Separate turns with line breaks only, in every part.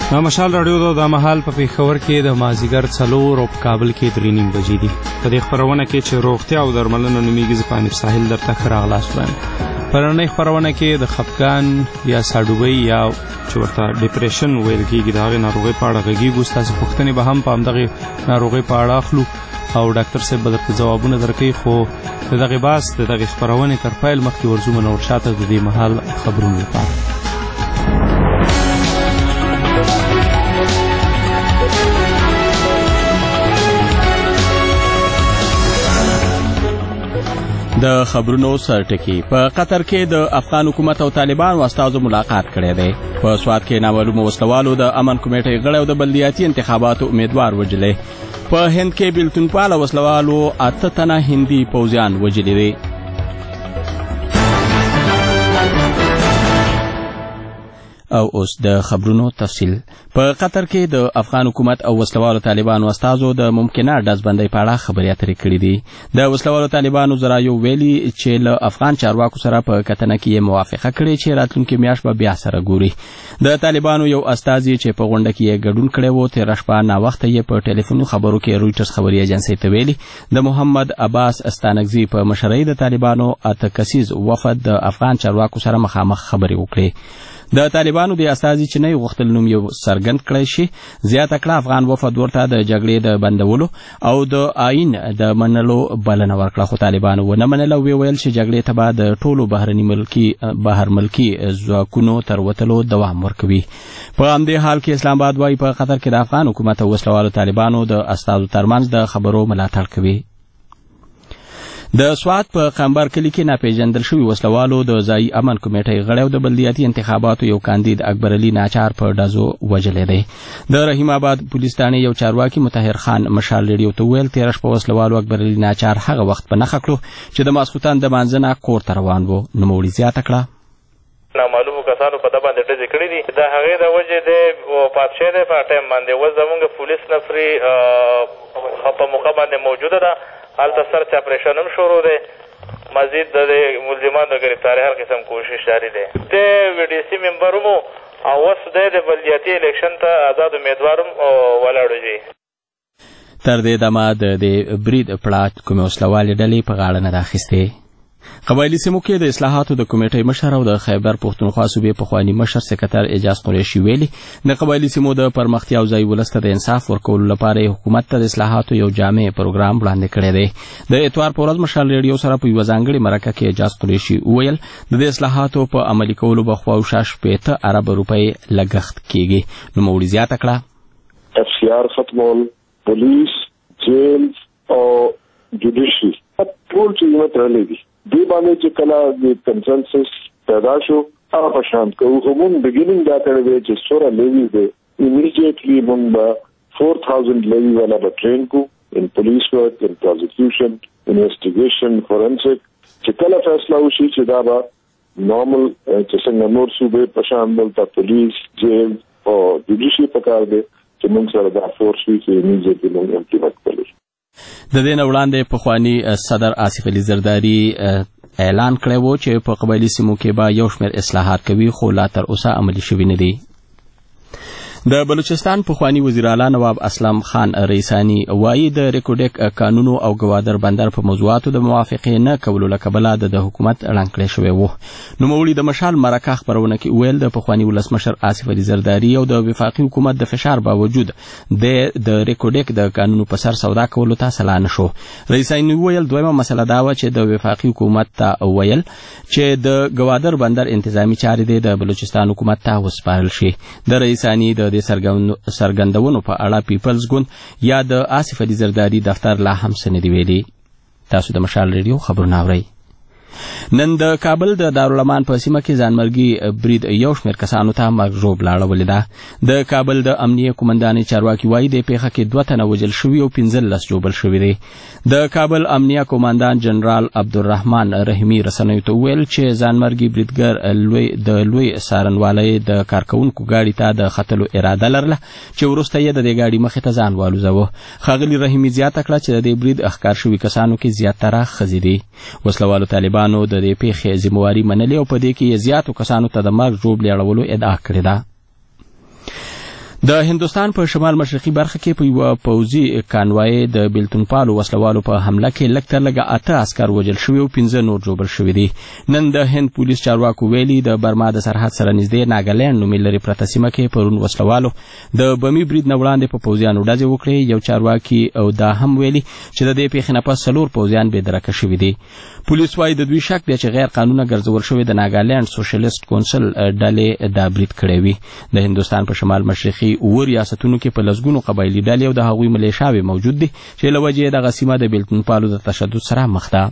مشال رادیو د مهال په پیښور کې د مازیګر 4 او په کابل کې 3:30 بجې دي. په دې خبرونه کې چې روغتیا او درملنه نومیږي زپانیر ساحل درته خراغلاس وړاندې. پرونی خبرونه کې د خفګان یا ساډوبۍ یا چې ورته ډیپریشن ویل کېږي د هغې ناروغۍ په اړه غږیږو. ستاسو پوښتنې به هم په همدغې ناروغۍ په اړه اخلو او ډاکټر صاحب به درته ځوابونه درکوي. خو د دغې بحث د دغې خبرونې تر پیل مخکې ورځو منور شاته د دې مهال خبرونو لپاره. د خبرونو سرټکی په قطر کې د افغان حکومت او طالبانو استازو ملاقات کړی دی. په سواد کې نامعلومو وسلوالو د امن کمیټې غړي او د بلدیاتي انتخاباتو امیدوار وژلي. په هند کې بیلتونپاله وسلوالو 8 تنه هندي پوځیان وژلي دي. او اوس د خبرونو تفصیل. په قطر کې د افغان حکومت او وسلوالو طالبانو استازو د ممکنه ډزبندۍ په اړه خبرې اترې کړې دي. د وسلوالو طالبانو ذرایعو ویلي چې له افغان چارواکو سره په کتنه کې موافقه کړې چې راتلونکي میاشت به بیا سره ګوري. د طالبانو یو استازي چې په غونډه کې ګډون کړی و تېره شپه ناوخته یې په ټلیفوني خبرو کې رویټرز خبري ایجنسۍ ته ویلي د محمد عباس استانکزي په مشرۍ د طالبانو 8 کسیز وفد د افغان چارواکو سره مخامخ خبرې وکړې. د طالبانو د استازي چې نه غوښتل نوم یو سرګند کړی شي زیاته کړه افغان وفد ورته د جګړې د بندولو او د آئین د منلو بلنه ورکړه. خو طالبانو ونه منله او ویل چې جګړې ته به د ټولو بهر ملکي ځواکونو تر وتلو دوام ورکوي. په همدې حال کې اسلام آباد وايي په قطر کې د افغان حکومت او وسلوالو طالبانو د استازو ترمنځ د خبرو ملاتړ کوي. د سواد په قمبر کلی کې ناپېژندل شوي وسلوالو د ځایي امن کمیټې غړی او د بلدیاتي انتخاباتو یو کاندید اکبر علي ناچار په ډزو وژلی دی. د رحیم آباد پولیس ثانې یو چارواکي مطهر خان مشال ریډیو ته وویل تېره شپه وسلوالو اکبر علي ناچار هغه وخت په نښه کړو چې د ماسخوتن د مانځه نه کور ته روان و. نوموړي زیاته کړه
نامعلومو کسانو په ده باندې ډزې کړي دي. د هغې د وجې دی وفات شوی دی په ټایم باندې. اوس زمونږ پولیس نفرې په موقع باندې موجوده ده. هلته سرچ اپریشن هم شروع دی. مزید د ملزمانو د ګرفتارۍ هر قسم کوشش جاري دی. د وی ډي سي ممبر هم او اوس دی د بلدیاتي الیکشن ته آزاد امیدوار هم ولاړ دی.
تر دې دمه د دې برید پړه کومې وسلوالې ډلې په غاړه نه ده اخیستې. قبایلي سیمو کې د اصلاحاتو د کمیټې مشر او د خیبر پښتونخوا صوبې پخواني مشر سکرټر اعجاز قریشي ویلي د قبایلي سیمو د پرمختیا او ځای ولس ته د انصاف ورکولو لپاره حکومت ته د اصلاحاتو یو جامع پروګرام وړاندې کړی دی. د اتوار په ورځ مشال ریډیو سره په یوه ځانګړې مرکه کې اعجاز قریشي وویل د دې اصلاحاتو په عملي کولو به خواوشا 80 ارب روپۍ لګښت کېږي. نوموړي زیاته کړه
FCR ختمول، پولیس، جیل او جوډیشي ټول چیزونه تړلې دي. دې باندې چې کله د کنسنسس پیدا شو هغه په شان کوو. خو مونږ بګیننګ دا کړی دی چې سوره لیوي دی امیډیټلی مونږ به 4000 لیوي والا به ټرین کو ان پولیس ورک، ان پروزیکیوشن، انویسټیګیشن، فورنسک. چې کله فیصله وشي چې دا به نارمل چې څنګه نور صوبې په شان دلته پولیس، جیل او جوډیشي پکار دی چې مونږ سره دا فورس وي چې امیډیټلی مونږ امپلیمنټ کړو.
د دې نه وړاندې پخواني صدر آصف علي زرداري اعلان کړی و چې په قبایلي سیمو کې به یو شمېر اصلاحات کوي خو لا تر اوسه عملي شوي نه دي. د بلوچستان پخوانی وزیر اعلی نواب اسلم خان رئیسانی وایي د ریکوډیک قانونو او گوادر بندر په موضوعاتو د موافقې نه کولو له کبله د حکومت ړنګ کړی شوی و. نوموړي د مشال مرکه خبرونه کې ویل د پخوانی ولسمشر آصف علي زرداري او د وفاقي حکومت د فشار باوجود د ریکوډیک د قانونو په سر سودا کولو ته سلا نه شو. رئیسانی ویل دویمه مسله دا و چې د وفاقي حکومت ته ویل چې د گوادر بندر انتظامی چارې د بلوچستان حکومت ته وسپارل شي. د رئیسانی د سرګندونو په اړه پیپلز ګوند یا د آصف علي زرداري دفتر لا هم څه نه دی ویلي. تاسو د مشال ریډیو خبرونه اورئ. نن د کابل د دارالمان په سیمه کې ځانمرګي برید یو شمېر کسانو ته مرګ ژوبله اړولې ده. د کابل د امنیه قومندانې چارواکي وایي د پیښه کې 2 تنه وژل شوي او 15 ژوبل شوي دي. د کابل امنیه قومندان جنرال عبدالرحمن رحیمي رسنیو ته وویل چې ځانمرګي بریدګر د لوی سارنوالۍ د کارکوونکو ګاډي ته د ختلو اراده لرله چې وروسته یې د دې ګاډي مخې ته ځان والوزاوه. ښاغلي رحیمي زیاته کړه چې د دې برید ښکار شوي کسانو کې زیاتره ښځې دي. وسلوالو طالبانو د دې پیښې ذمہواري منلې او په دې کې زیاتو کسانو ته د مرګ ژوبلې اړولو ادعا کړې ده. د هندوستان په شمال مشرقي برخه کې په یو پوځي کانوای د بیلتونپالو وسلوالو په حمله کې لږ تر لږه 8 عسكر وژل شوي او 15 نور ژوبل شوي دي. نن د هند پولیس چارواکو ویلي د برما د سرحد سره نږدې ناګالینډ نومې لرې پرته سیمه کې پرون وسلوالو د بمي برید نه وړاندې په پوځیانو ډزې وکړې. یو چارواکي او دا هم ویلي چې د دې پیښې نه پس 4 پوځیان بېدرکه شوي دي. پولیس وايي د دوی شک دی چې غیر قانونه ګرځول شوی د ناګالینډ سوشلیست کونسل ډلې دا برید کړی وي. د هندوستان په شمال مشرقي ریاستونو کې په لسګونو قبایلي ډلې او د هغوی ملیشاوې موجود دي چې له وجې دغه سیمه د بیلتونپالو د تشدد سره مخ ده.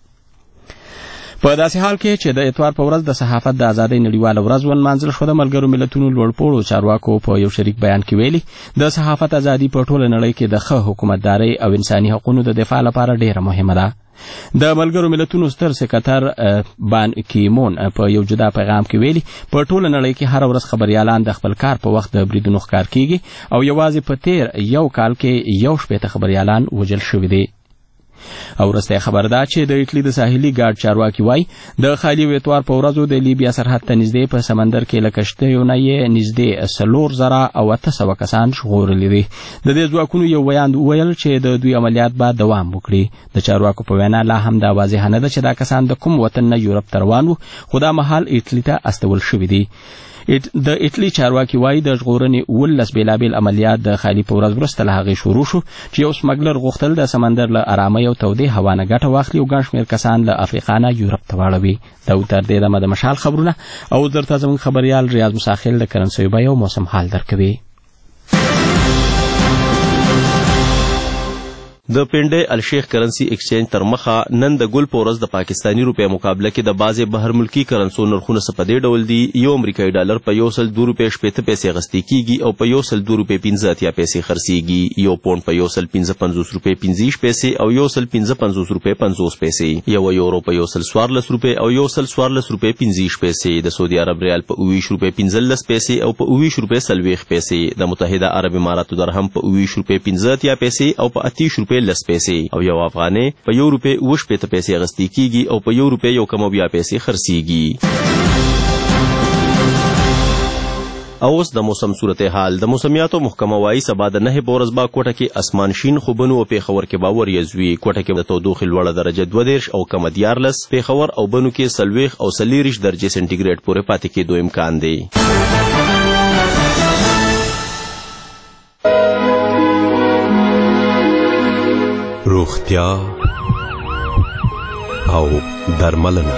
په داسې حال کې چې د اتوار په ورځ د صحافت د ازادۍ نړیواله ورځ ونمانځل شوه، د ملګرو ملتونو لوړپوړو چارواکو په یو شریک بیان کې ویلي د صحافت ازادي په ټوله نړۍ کې د ښه حکومتدارۍ او انساني حقوقو د دفاع لپاره ډیره مهمه ده. د ملګرو ملتونو ستر سکرتر بان کیمون په یو جدا پیغام کې ویلي په ټوله نړۍ کې هر ورځ خبريالان د خپل کار په وخت د بریدونو ښکار کیږي او یوازې په تیر یو کال کې 1 خبريالان وژل شوي دي. او وروسته خبر ده چې د ایټلی د ساحلي ګارد چارواکي وایي د خالي اتوار په ورځو د لیبیا سرحد ته نږدې په سمندر کې له کشتیو نه یې نږدې 4,800 کسان ژغورلي دي. د دې ځواکونو یو ویاند ویل چې د دوی عملیات به دوام وکړي. د چارواکو په وینا لا هم دا واضح نه ده چې دا کسان د کوم وطن نه یورپ ته روان وو، خو دا مهال ایټلی ته استول شوي دي. د ایټلی چارواکي وایي د ژغورنې 19 بیلابیل عملیات د خالي په ورځ وروسته له هغې شروع شو چې یو سمګلر غوښتل د سمندر له ارامۍ او تودې هوا نه ګټه واخلي او ګڼ شمېر کسان له افریقا نه یورپ ته واړوي. دا تر دې دمه د مشال خبرونه او درته زموږ خبریال ریاض مساخیل د کرنسۍ بیه او موسم حال درکوي.
د پنډې الشیخ کرنسی ایکسچینج تر مخه نن د ګل په ورځ د پاکستانی روپیا مقابله کې د بعضې بهر ملکی کرنسو نرخونه څه په دې ډول دي: یو امریکایي ډالر په 102 روپۍ 80 پیسې اخیستل کیږي او په 102 روپۍ 15 پیسې خرڅیږي. یو پونډ په 155 روپۍ 15 پیسې او 155 روپۍ 50 پیسې. یو یورو په 114 روپۍ او 114 روپۍ 15 پیسې. د سعودي عرب ریال په 20 روپۍ 15 پیسې او په 20 روپۍ 40 پیسې. د متحده عرب اماراتو درهم په 20 روپۍ 15 پیسې او په 30 روپۍ 10 پیسې. او یو افغانۍ په 1 روپۍ 80 پیسې اخیستل کیږي او په 1 روپۍ 1 پیسې خرڅیږي. او اوس د موسم صورتحال. د موسمیاتو محکمه وايي سبا د 9 په ورځ به کوټه کې اسمان شین خو بنو او پیښور کې به وریځ وي. کوټه کې د تودوخې لوړه درجه 22 او کمه 14، پیښور او بنو کې 40 او 40 درجې سنټیګریډ پورې پاتې کېدو امکان دی. روغتیا او درملنه.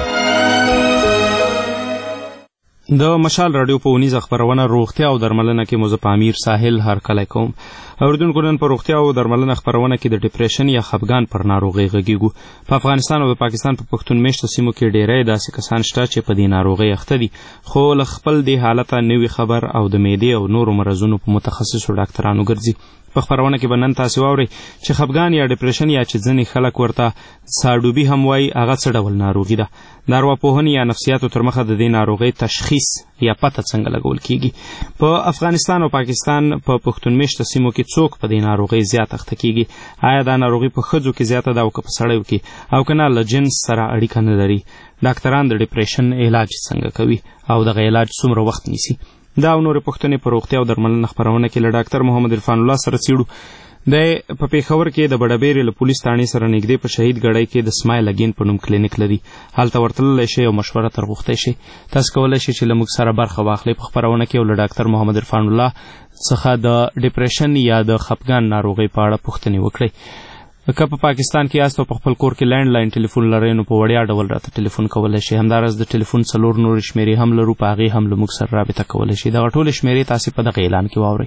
د مشال رادیو په ونیزه خبرونه روغتیا او درملنه کې مو زه په امیر ساحل هرکلی کوم. اوریدونکو نن په روغتیا او درملنه خبرونه کې د ډیپریشن یا خفګان پر ناروغۍ غږیږو. په افغانستان او د پاکستان په پښتون میشتو سیمو کې ډیری داسې کسان شته چې په دې ناروغۍ اخته دي، خو له خپل دې حالته نوي خبر او د معدې او نورو مرضونو په متخصصو ډاکټرانو ګرځي. په خبرونه کې به نن تاسې واورئ چې خفګان یا ډیپریشن یا چې ځینې خلک ورته ساډوبي هم وایي هغه څه ډول ناروغي ده. د ارواپوهنې یا نفسیاتو تر مخه د دې ناروغۍ تشخیص یا پته څنګه لګول کیږي. په افغانستان او پاکستان په پښتون میشته سیمو کې څوک په دې ناروغۍ زیات اخته کیږي؟ آیا دا ناروغي په ښځو کې زیاته ده او که په سړیو کې، او که نه له جنس سره اړیکه نه لري؟ ډاکټران د ډیپریشن علاج څنګه کوي او دغه علاج څومره وخت نیسي؟ دا او نورې پوښتنې په روغتیا او درملنه خپرونه کې له ډاکټر محمد عرفان الله سره څیړو. د په پیښور کې د بډابېرې له پولیس تاڼې سره نږدې په شهید ګړی کې د سمایل اګین په نوم کلینیک لري. هلته ورتللی شئ او مشوره تر غوښتی شئ. تاسو کولی شئ چې له موږ سره برخه واخلئ په خپرونه کې او له ډاکټر محمد عرفان الله څخه د ډیپریشن یا د خفګان ناروغۍ په اړه پوښتنې وکړئ. که په پاکستان کې یاست او په خپل کور کې لینډ لاین ټلیفون لرئ نو په وړیا ډول راته ټلیفون کولی شئ. همداراز د ټلیفون 4 نورې شمېرې هم لرو، په هغې هم له موږ سره رابطه کولی شئ. دغه ټولې شمېرې تاسې په دغه اعلان کې واورئ.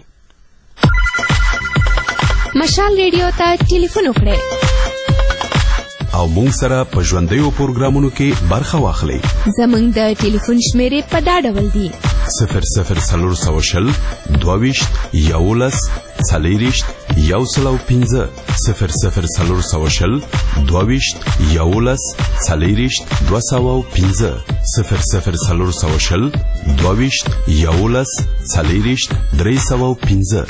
مشال ریډیو ته ټلیفون وکړئ
او موږ سره په ژوندیو پروګرامونو کې برخه واخلئ.
زموږ د ټلیفون شمېرې په دا ډول دي:
00 22 11 40 105 00 22 11 40 205 00 22 11 40 305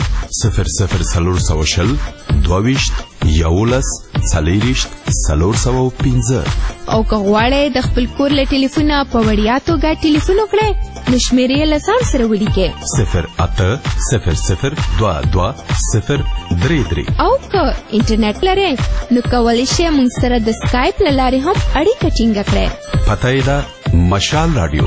00 22 11 40 305.
او که غواړئ د خپل کور له ټلیفونه په وړیا توګه ټلیفون وکړئ نو شمیرې له ځان سره ولیکئ
0800222033
او که انټرنیټ لرئ نو کولی شئ موږ سره د سکایپ له لارې هم اړیکه ټینګه کړئ.
پته یې ده مشال راډیو.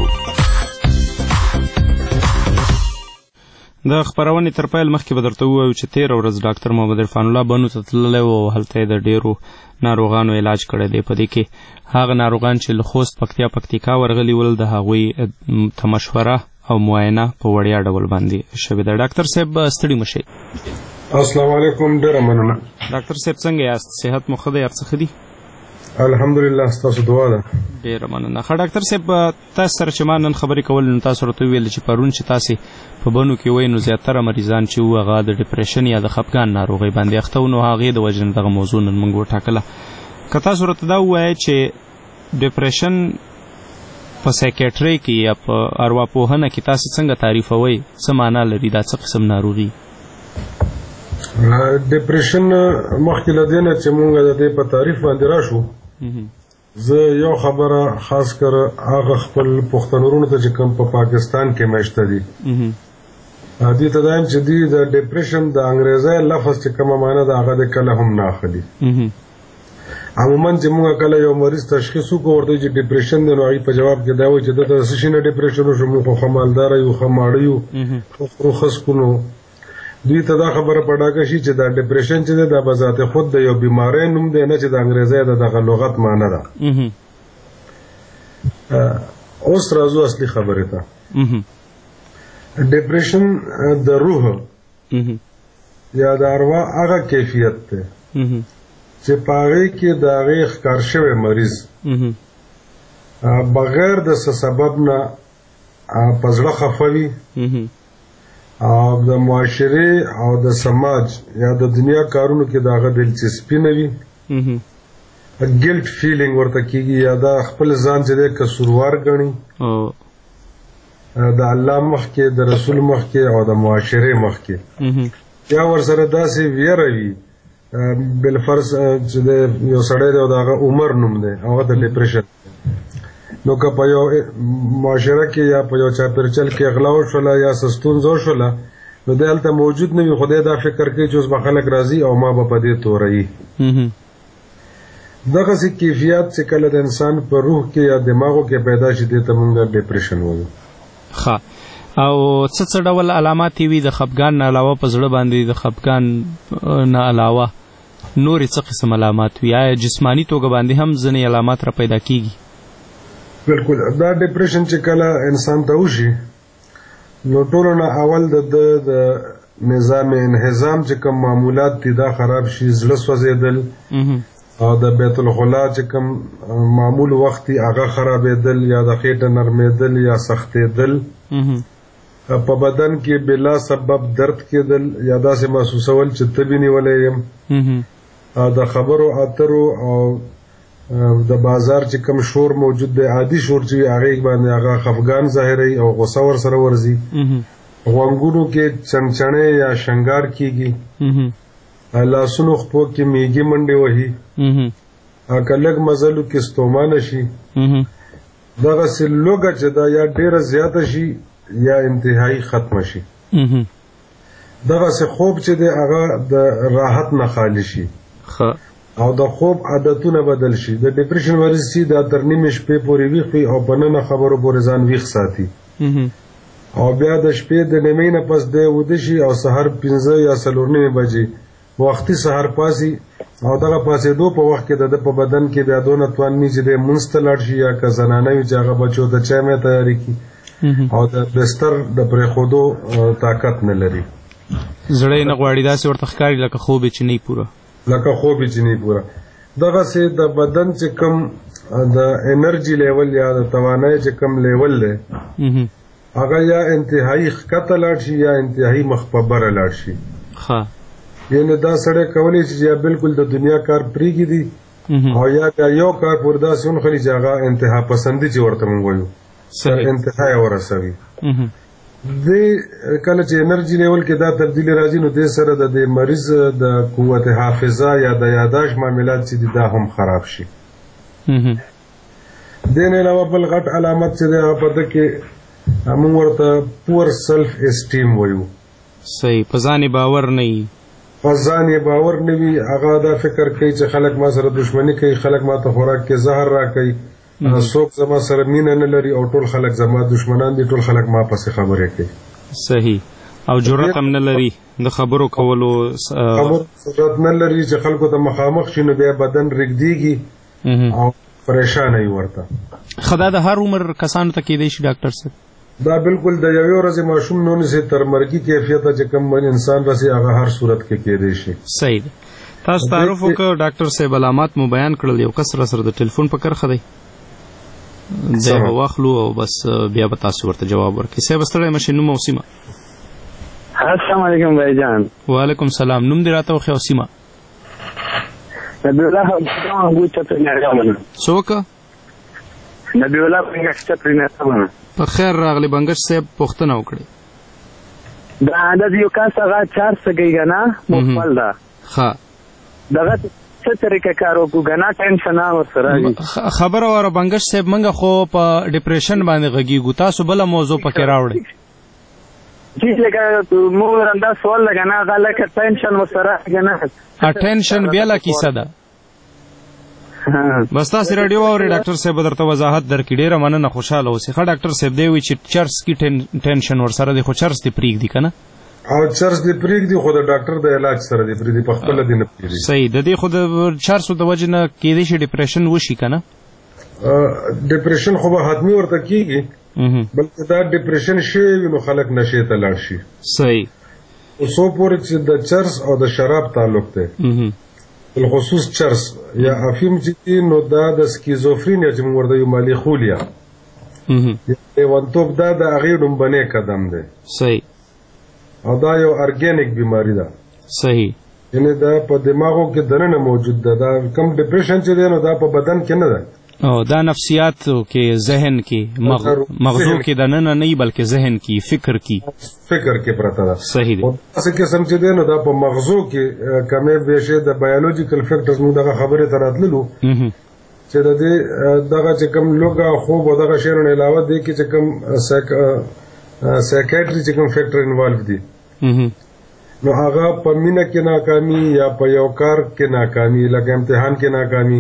د خبرونې تر پیل مخکې به درته ووایو چې تېره ورځ ډاکټر محمد عرفان الله بنو ته تللی و او هلته یې د ډېرو ناروغانو علاج کړی دی. په دې کې هغه ناروغان چې له خوست پکتیکا ورغلي ول د هغوی ته مشوره او معاینه په وړیا ډول باندې شوې ده. ډاکټر صاحب ستړي مه شئ.
السلام علیکم. ډېره مننه.
ډاکټر صاحب څنګه یاست؟ صحت مو ښه دی؟ هر څه ښه دي؟
الحمدلله ستاسو دعا ده.
ډېره مننه. ښه ډاکټر صاحب تاسو سره چې ما نن خبرې کول نو تاسو راته وویل چې پرون چې تاسې په بنو کې وایي نو زیاتره مریضان چې وو هغه د ډپریشن یا د خفګان ناروغۍ باندې اخته وو نو هغې د وجې نه دغه موضوع نن موږ وټاکله. که تاسو راته دا ووایئ چې ډپریشن په سایکیټري کې یا په ارواپوهنه کې تاسو څنګه تعریفوئ؟ څه معنا لري؟ دا څه قسم ناروغي؟
ډپریشن مخکې له دې نه چې موږ د دې په تعریف باندې راشو زه یو خبره خاص کر هغه خپل پښتنورونو ته چې کوم په پاکستان کې مشته دي دې ته دایم چې دی د ډپریشن د انګریزي لفظ چې کومه معنا ده هغه د کله هم نه اخلي. عموما چې موږ کله یو مریض تشخیص وکړو ورته چې ډپریشن دی نو هغې په جواب کې دا وایي چې دته څه شي نه ډپریشن وشو موږ خو ښه مالداره یو ښه ماړه یو خو خسکو نو دوی ته دا خبره په ډاګه شي چې دا ډپریشن چې دی دا به ذات خود د یو بیمارۍ نوم دی نه چې د انګریزي د دغه لغت معنا ده. اوس راځو اصلي خبرې ته. ډپریشن د روح یا د اروا هغه کیفیت دی چې په هغې کې د هغې ښکار شوی مریض بغیر د څه سبب نه په زړه خفه وي او د معاشرې او د سماج یا د دنیا کارونو کې د هغه دلچسپي نه وي. ګلټ فیلینګ ورته کېږي یا دا خپل ځان چې دی قصوروار ګڼي د الله مخکې د رسول مخکې او د معاشرې مخکې یا ورسره داسې ویره وي بالفرض چې یو سړی دی او د هغه عمر نوم دی هغه د ډپریشن نو که په یو معاشره کې یا په یو چاپېرچل کې اغلا وشوله یا څه ستونزه وشوله نو دی هلته موجود نه وي خو دی دا فکر کوي چې اوس به خلک راځي او ما به په دې توروي. دغسې کیفیت چې کله د انسان په روح کې یا دماغو کې پیدا شي دې ته موږ ډپریشن وایو.
ښه او څه ډول علامات وي د خفګان نه علاوه په زړه باندې د خفګان نه علاوه نورې څه قسم علامات وي؟ آیا جسماني توګه باندې هم ځینې علامات را پیدا کیږي؟
بالکل. دا ډپریشن چې کله انسان ته وشي نو ټولو نه اول د نظام انهضام چې کوم معمولات دي دا خراب شي. زړه سوځېدل او د بیت الخلا چې کوم معمول وخت هغه خرابېدل یا د خېټه نرمېدل یا سختېدل په بدن کې بلا سبب درد کېدل یا داسې محسوسول چې تبې نیولی یم د خبرو اترو او د بازار چې کوم شور موجود دی عادي شور چې هغې باندې هغه خفګان ظاهروي او غصه ورسره ورځي. غوږونو کې چنچڼې یا شنګار کېږي. لاسونو خپو کې میږي منډې وهي. که لږ مزلو کې ستوما نه شي. دغسې لوږه چې دا یا ډېره زیاته شي یا انتهایی ختمه شي. دغسې خوب چې دی هغه د راحت نه خالی شي او د خوب عادتونه بدل شي. د ډپریشن مریض چې دا تر نیمې شپې پورې ویښ وي او په ننه خبرو پورې ځان ویښ ساتي او بیا د شپې د نیمې نه پس دی وده شي او سهار 5 یا 4 بجې وختي سهار پاسي او دغه پاسېدو په وخت کې د په بدن کې بیا دونه توان نه چې د منځ ته لاړ شي یا که زنانه وي چې هغه بچو د چای مې تیاري کړي او د بستر د پرېښودو طاقت نه لري.
زړه یې نه غواړي داسې ورته ښکاري لکه خوب یې چې نه پوره
دغسې د بدن چې کوم د انرژي لیول یا د توانای چې کوم لیول دی هغه یا انتهایی ښکته لاړ شي یا انتهایی مخ په بره لاړ شي. یعنې دا سړی کولی شي چې یا بالکل د دنیا کار پرېږدي او یا بیا یو کار پورې داسې ونښلي چې هغه انتها پسندي چې ورته موږ وایو انتها یې ورسوي. دې کله چې انرژي لیول کې دا تبدیلی راځي نو دې سره د دې مریض د قوت حافظه یا د یاداشت معاملات چې دي دا هم خراب شي. دې نه علاوه بل غټ علامت چې دی هغه په ده کې موږ ورته پور سلف اسټیم وایو.
صحیح. په ځان باور نه وي،
په ځان باور نه وي. هغه دا فکر کوي چې خلک ما سره دښمني کوي، خلک ما ته خوراک کې زهر راکوي، څوک زما سره مینه نه لري او ټول خلک زما دښمنان دي، ټول خلک ما پسې خبرې کوي.
صحیح. او جرأت هم نه لري د خبرو کولو،
جرأت نه لري چې خلکو ته مخامخ شي، نو بیا بدن رګديږي او پریشانه وي ورته.
خدا د هر عمر کسانو ته کېدای شي ډاکټر صاحب؟
دا بالکل د یوې ورځې ماشوم نه ونیسي تر مرګي کیفیت چې کوم انسان راسي هغه هر صورت کې کېدای شي.
صحیح ده. تاسو تعارف وکړ ډاکټر صاحب، علامات مو بیان کړل، یو کس را سره د ټلیفون په کرخه دی، دی به واخلو او بس بیا به تاسو ورته جواب ورکړئ. صاحب ستړی مشي، نوم او سیمه.
السلام علیکم بھائی جان.
وعلیکم سلام. نوم دې راته وښیه او سیمه.
نبی الله
څوک؟
نبی الله بنگش چپرینه.
په خیر راغلی بنگش صاحب، پوښتنه وکړئ.
دا عدد یو کاس هغه 400 گیګانا مخفل ده.
ښه.
دغه څه طریقه کار وکړو ګنا ټینشن ورسره دي.
خبره وره بنگش صاحب، منګه خو په ډیپریشن باندې غږیږو، تاسو بل موضوع پکې راوړئ.
جی لکه مو رنده سوال لګنا غاله ک ټینشن ورسره ګنا
اټینشن بیا لا کیسه ده. بس تاسو رادیو اوري ډاکټر صاحب درته وضاحت درکې، ډیره مننه، خوشاله اوسئ. ښه ډاکټر صاحب دی وی چې چرس کی ټینشن ورسره دی، خو چرس دی پریک دی کنه،
او چرس دی پریک دی، خو د ډاکټر د علاج سره دی پریک دی، په خپل دی نه پریک.
صحیح. د دې خو د چرس د وجه نه کېدای شي ډیپریشن وشي کنه.
ډیپریشن خو به حتمی ورته کیږي، بلکې دا ډیپریشن شي نو خلک نشي ته لاړ شي.
صحیح.
اوسو پورې چې د چرس او د شراب تعلق دی، بالخصوص چرس یا افیم چې نو دا د سکیزوفرینیا چې موږ ورته یو مالیخولیا لیوانتوب، دا د هغې ډومبنی قدم دی.
صحیح.
او دا یو ارګینیک بیماری ده.
صحیح.
یعنی دا په دماغو کې دننه موجود ده. دا کم ډیپریشن چې دی نو دا په بدن کې نه ده،
او دا نفسیاتو کې، ذهن کې، مغزو کې دننه نه بلکې ذهن کې، فکر کې پرته ده. صحیح دی.
څه قسم چې دی نو دا په مغزو کې کمې بیشې د بایولوژیکل فیکټرز موږ دغه خبرې ته راتللو چې د دې دغه چې کوم لوګه خوب او دغه شیانو علاوه دی کې چې کوم سایکیاټري چې کوم فیکټر انوالو دي، نو هغه په مینه کې ناکامي یا په یو کار کې ناکامي، لکه امتحان کې ناکامي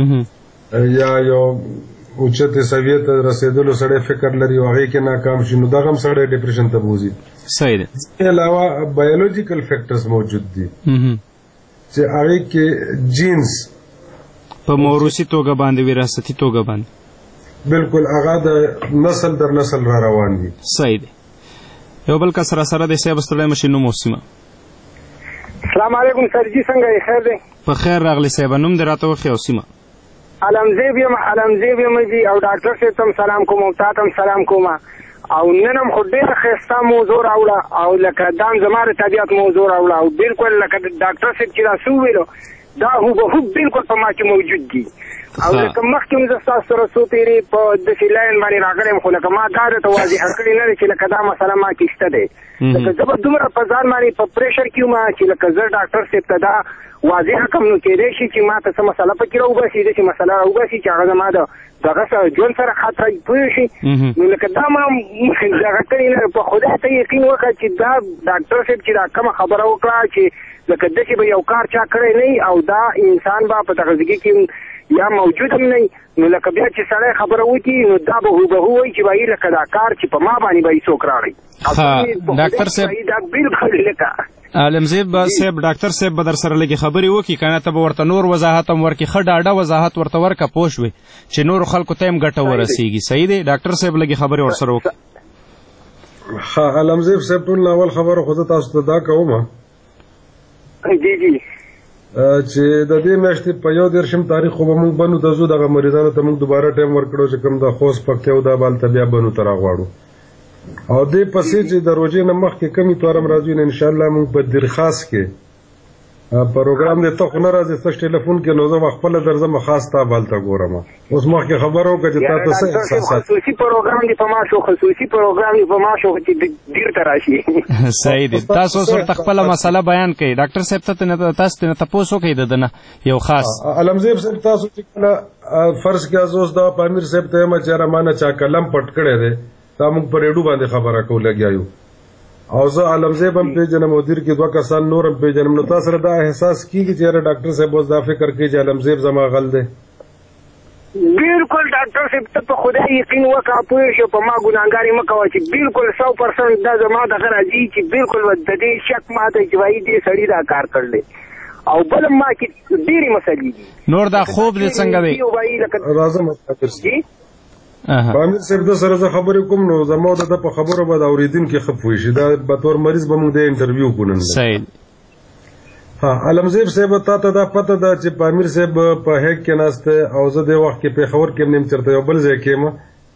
یا یو اوچته سویه ته رسیدلو سړی فکر لري او هغې کې ناکام شي، نو دغه هم سړی ډیپریشن ته بوځي.
صحیح دی.
علاوه بایولوژیکل فیکټرز موجود دي چې هغې کې جینز
په موروثي توګه باندې، وراثتي توګه باندې،
بالکل هغه د نسل در نسل را روان دي.
صحیح دی. یو بل کس را سره د صاحب ستړی مشي، نوم او سیمه.
السلام علیکم سرجي، څنګه یې؟ خیر دی.
په خیر راغلی صاحب، نوم دې راته وښیه او سیمه.
علمزیب یم جی، او ډاکټر صاحب ته سلام کوم او تا ته سلام کوم. او نن هم خو ډېره ښایسته موضوع راوړه، او لکه دا هم زما د طبیعت موضوع راوړه، او بالکل لکه ډاکټر صاحب چې دا څه وویلو دا هوبهو بالکل په ما کې موجود دي. او لکه مخکې هم زه ستاسو سره څو پیرې په داسې لاین باندې راغلی یم، خو لکه ما دا درته واضحه کړې نه ده چې لکه دا مسله ما کې شته دی. لکه زه به دومره په ځان باندې په پریشر کې یم چې لکه زه ډاکټر صاحب ته دا واضحه کړم، نو کېدای شي چې ما ته څه مسله پکې راوباسي، داسې مسله راوباسي چې هغه زما د دغه سره ژوند سره خطر پوه شي. نو لکه دا ما دغه کړې نه، په خدای ته یقین وکړه چې دا ډاکټر صاحب چې دا کومه خبره وکړه چې لکه داسې به یو کار چا کړی نه او دا انسان به په دغه ځای کې یا موجود هم نه، نو لکه بیا چې سړی خبره وکړي نو دا به هوبهو وایي چې وایي لکه دا کار چې په ما باندې به یې څوک راغی.
ډاکټر صاحب
دا بالکل لکه
عالمزیب صاحب، ډاکټر صاحب به در سره لږې خبرې وکړي، که نه ته به ورته نور وضاحت هم ورکړي، ښه ډاډه وضاحت ورته ورکړه پوه شوې چې نورو خلکو ته هم ګټه ورسېږي. صحیح دی ډاکټر صاحب، لږې خبرې ورسره وکړه.
ښه علمزیب صاحب، ټول اول خبره خو زه تاسو ته دا کوم چې د دې میاشتې په 1 تاریخ خو به موږ بنو ته ځو، دغه مریضانو ته موږ دوباره ټایم ورکړو چې کوم د خوست پکې او دا بالته بیا بنو ته راغواړو، او دې پسې چې د روژې نه مخکې کم اتوار هم راځو، نو انشاءالله موږ په درخواست کې پروګرام دی، ته خو نه راځې څه ټلیفون کې، نو زه به خپله درځم خاص تا بالته ګورم. اوس مخکې خبره وکړه چې تا ته څه احساسات؟
خصوصي پروګرام دی په ما شو، خصوصي پروګرام دی په ما شو چې ډېر ته راشي.
صحیح دی. تاسو اوس ورته خپله مسله بیان کړئ، ډاکټر صاحب تاسو ته تپوس وکړئ د ده نه یو خاص.
علمزیب صاحب، تاسو چې کله فرض کړه زه اوس دا په امیر صاحب ته یم چې یاره ما نه چا قلم پټ کړی دی دا موږ په ریډیو باندې خبره کوو لګیا یو او زه عالمزیب هم پیژنم مدیر کې 2 کسان نور هم پیژنم نو تاسو سره دا احساس کیږي چې یاره ډاکټر صاحب اوس دا فکر کوي چې عالمزیب زما غل دی
بالکل ډاکټر صاحب ته په خدای یقین وکړه پوه شو په ما ګناهګاري مه کوه چې بالکل 100% دا زما دغه راځي چې بالکل د دې شک ماته چې وایي دې سړي دا کار کړلی او بل ما کې ډېرې مسلې دي
نور دا خوب دې څنګه دی
راځم پامیر صاحب د سره زه خبرې کوم نو زما د په خبرو به د اورېدونکي ښه پوه شي دا به طور مریض به موږ د انټرویو کوو نن
صحیح
ها عالمزیب صاحب تا ته دا پته ده چې پامیر صاحب په هیک کې ناسته او زه د وخت کې پېښور کې نیم چرته یو بل ځای کې یم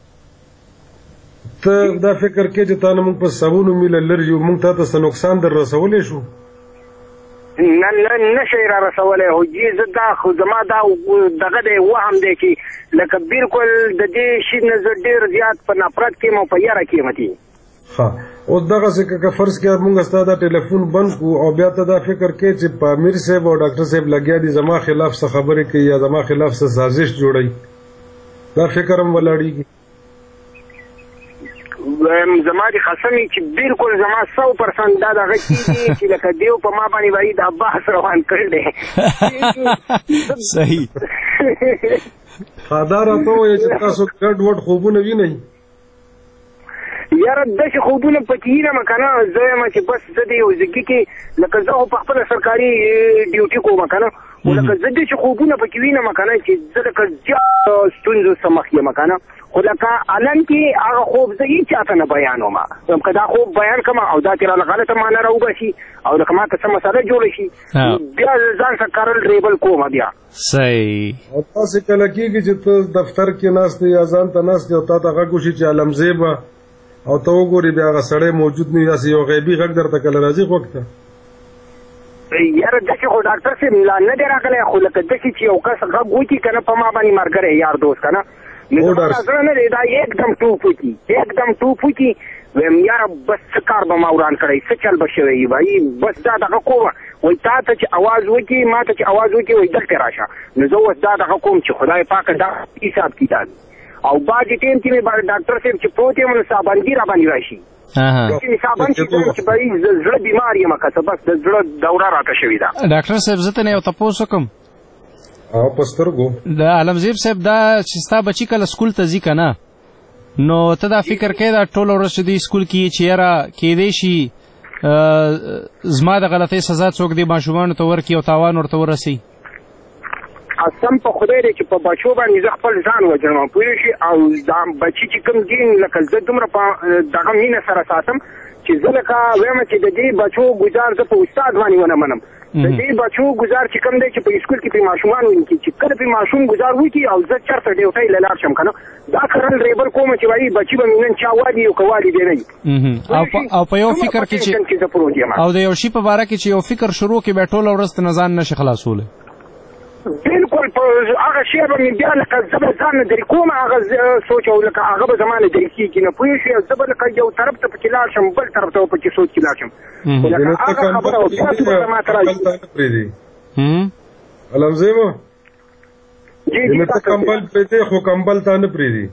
ته دا فکر کې چې تا نه موږ په سبونو میله لرې یو موږ ته څه نقصان در رسولی شو
نه شي را رسولی خو زه دا خو زما دا دغه دی وهم دی چې لکه بالکل د دې شي نه زه ډېر زیات په نفرت کې یم او په یاره کې یم
ها اوس دغسې که فرض کړه موږ ستا دا ټلیفون بند کړو او بیا ته دا فکر کې چې پامیر صاحب او ډاکټر صاحب لګیا دي زما خلاف څه خبرې کوي یا زما خلاف څه سازش جوړوي دا فکر هم ولاړېږي
زما د قسمې چې بالکل زما 100% دا دغه کېږي چې لکه دیو په ما باندې وایي دا بحث روان کړی دی
صحیح
دا راته ووایه چې تاسو ګډ وډ خوبونه وینئ
یاره داسې خوبونه پکې وینم که نه زه یم چې بس زه د یو ځګي کې لکه زه خو په خپله سرکاري ډیوټي کوم که نه خو لکه زه داسې خوبونه پکې وینم که نه چې زه لکه زیات ستونزو سره مخ یم که نه خو لکه علن کې هغه خوب زه هېڅ چاته نه بیانوم که دا خوب بیان کړم او دا ترې راله غلطه معنا راوباسي او لکه ما ته څه مسله جوړه شي بیا ځان سره کرل ریبل کوم بیا
صحیح
او تاسې کله کېږي چې ته دفتر کې ناست یا ځان ته ناست او تا ته غږ وشي چې عالمزیبه او ته وګورې بیا هغه سړی موجود نه وي داسې یو غیبي غږ درته کله راځي خوږ ته
یاره داسې خو ډاکټر صاحب لا نه دی راغلی خو لکه داسې چې یو کس غږ وکړي که نه په ما باندې ملګری یار دوست که نه زړه نه دی دا एकदम ټوپ وکړي ویم یاره بس څه کار به ما وران کړی څه چل به شوی وي وایي بس دا دغه کومه وایي تا ته چې اواز وکړي ما ته چې اواز وکړي وایي دلته راشه نو زه اوس دا دغه کوم چې خدای پاکه دا حساب کتاب او بعضې ټایم کې مې ډاکټر صاحب چې پروت یم نو سابندي را باندې راشي چې مې سابند چې زړه بیمار یم که څه بس د زړه دوره راته شوې ده
ډاکټر صاحب زه ته نه یو تپوس وکړم
په سترګو
د عالمزیب صاحب دا چې ستا بچي کله سکول ته ځي که نه نو ته دا فکر کوې دا ټوله ورځ چې دوی سکول کې چې یاره کېدی شي زما د غلطۍ سزا څوک دې ماشومانو ته ورکړي او تاوان ورته ورسوي
قسم په خدای دی چې په بچو باندې زه خپل ځان وژنم پوه شي او دا بچي چې کوم دي لکه زه دومره په دغه مینه سره ساتم چې زه لکه وایم چې د دې بچو ګزار زه په استاد باندې ونه منم د دې بچو ګزار چې کوم دی چې په اسکول کې پرې ماشومان ویني چې کله پرې ماشوم ګزار وکړي او زه چېرته ډیوټۍ له لاړ شم که نه دا کرل ریبل کوم چې وایي بچي به مې نن چا والي او که والي دی نه وي
او په یو فکر کې چې او د یو شي په باره کې چې یو فکر شروع کړي بیا ټوله ورځ ته نه ځان نشي خلاصولی
بالکل په هغه شی به مې بیا لکه زه به ځان نه درې کوم هغه سوچ او لکه هغه به زما نه درې کېږي نه پوه شوې زه به لکه یو طرف ته پکې لاړ شم بل طرف ته به پکې سوچ کې لاړ شم لکه هغه خبره او بیا څه ما ته راځي
عالمزیبه ته کمبل پرېږدې خو کمبل تا نه پرېږدي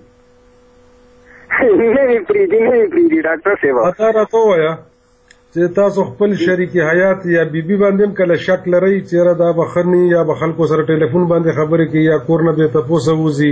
نه مې پرېږدي ډاکټر صاحب
تا راته ووایه چې تاسو خپل شریکي حیات یا بیبي باندې هم کله شک لرئ چې یاره دا به ښه نه یا به خلکو سره ټلیفون باندې خبرې کوي یا کور نه بې تپوسه وځي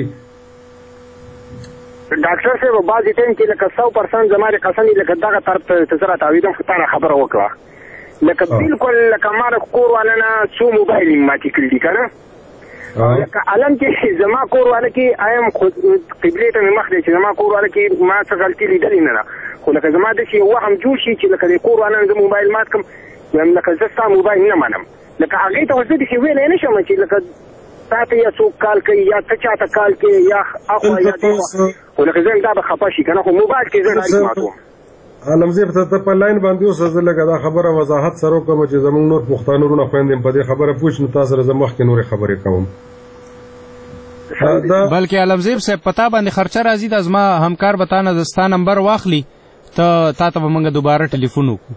ډاکټر صاحب بعضې ټایم کې لکه 100% زما د قسم لکه دغه طرف ته زه راتاوېدم خو تا نه خبره وکړه لکه بالکل لکه ما د کور والا نه څو موبایل مې ماتې کړي دي که نه لکه علم کې زما کور والا کې ایم قبلې ته مې مخ دی چې زما کور والا کې ما څه غلطي لیدلې نه ده خو لکه زما داسې یو وهم جوړ شي چې لکه د کور والا نه زه موبایل مات کړم وایم لکه زه ستا موبایل نه منم لکه هغې ته خو زه داسې ویلی نه شم چې لکه تا ته یا څوک کال کوي یا ته چا ته کال کوي یا اخوا یا دېخوا خو لکه زه یم دا به خفه شي که نه خو موبایل کې زه ډایرکټ ماتوم
عالمزیب ته په لاین باندې اوسه زه لکه دا خبره وضاحت سره وکړم چې زموږ نور پښتانه وروڼه خویندې په دې خبره پوه شي نو تا سره زه مخکې نورې خبرې کوم
بلکې عالمزیب صاحب په تا باندې خرچه راځي دا زما همکار به تا نه د ستا نمبر واخلي تا ته به موږ دوباره ټلیفون وکړو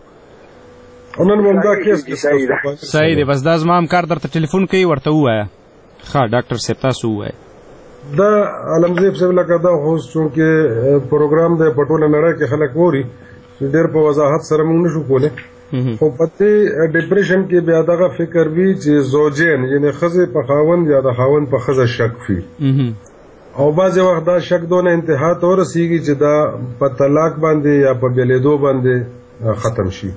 صحیح دی بس دا زما همکار درته ټلیفون کوي ورته ووایه ښه ډاکټر صاحب تاسو ووایه
دا علمزیب صاحب لکه دا خو چونکې پروګرام د پټوله نړۍ کې خلک ووري چې ډېر په وضاحت سره موږ نشو کولی خو په دې ډپریشن کې بیا دغه فکر وي چې زوجین یعنی ښځې په خاوند یا د خاوند په ښځه شک وي او بعضې وخت دا شک دونه انتها ته ورسېږي چې دا په طلاق باندې یا په بېلېدو باندې ختم شي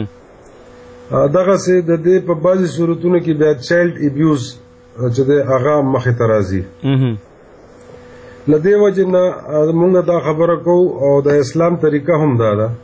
دغسې د دې په بعضې صورتونو کې بیا چایلډ ایبیوز چې دی هغه مخې ته راځي له دې وجې نه موږ دا خبره کوو او د اسلام طریقه هم دا ده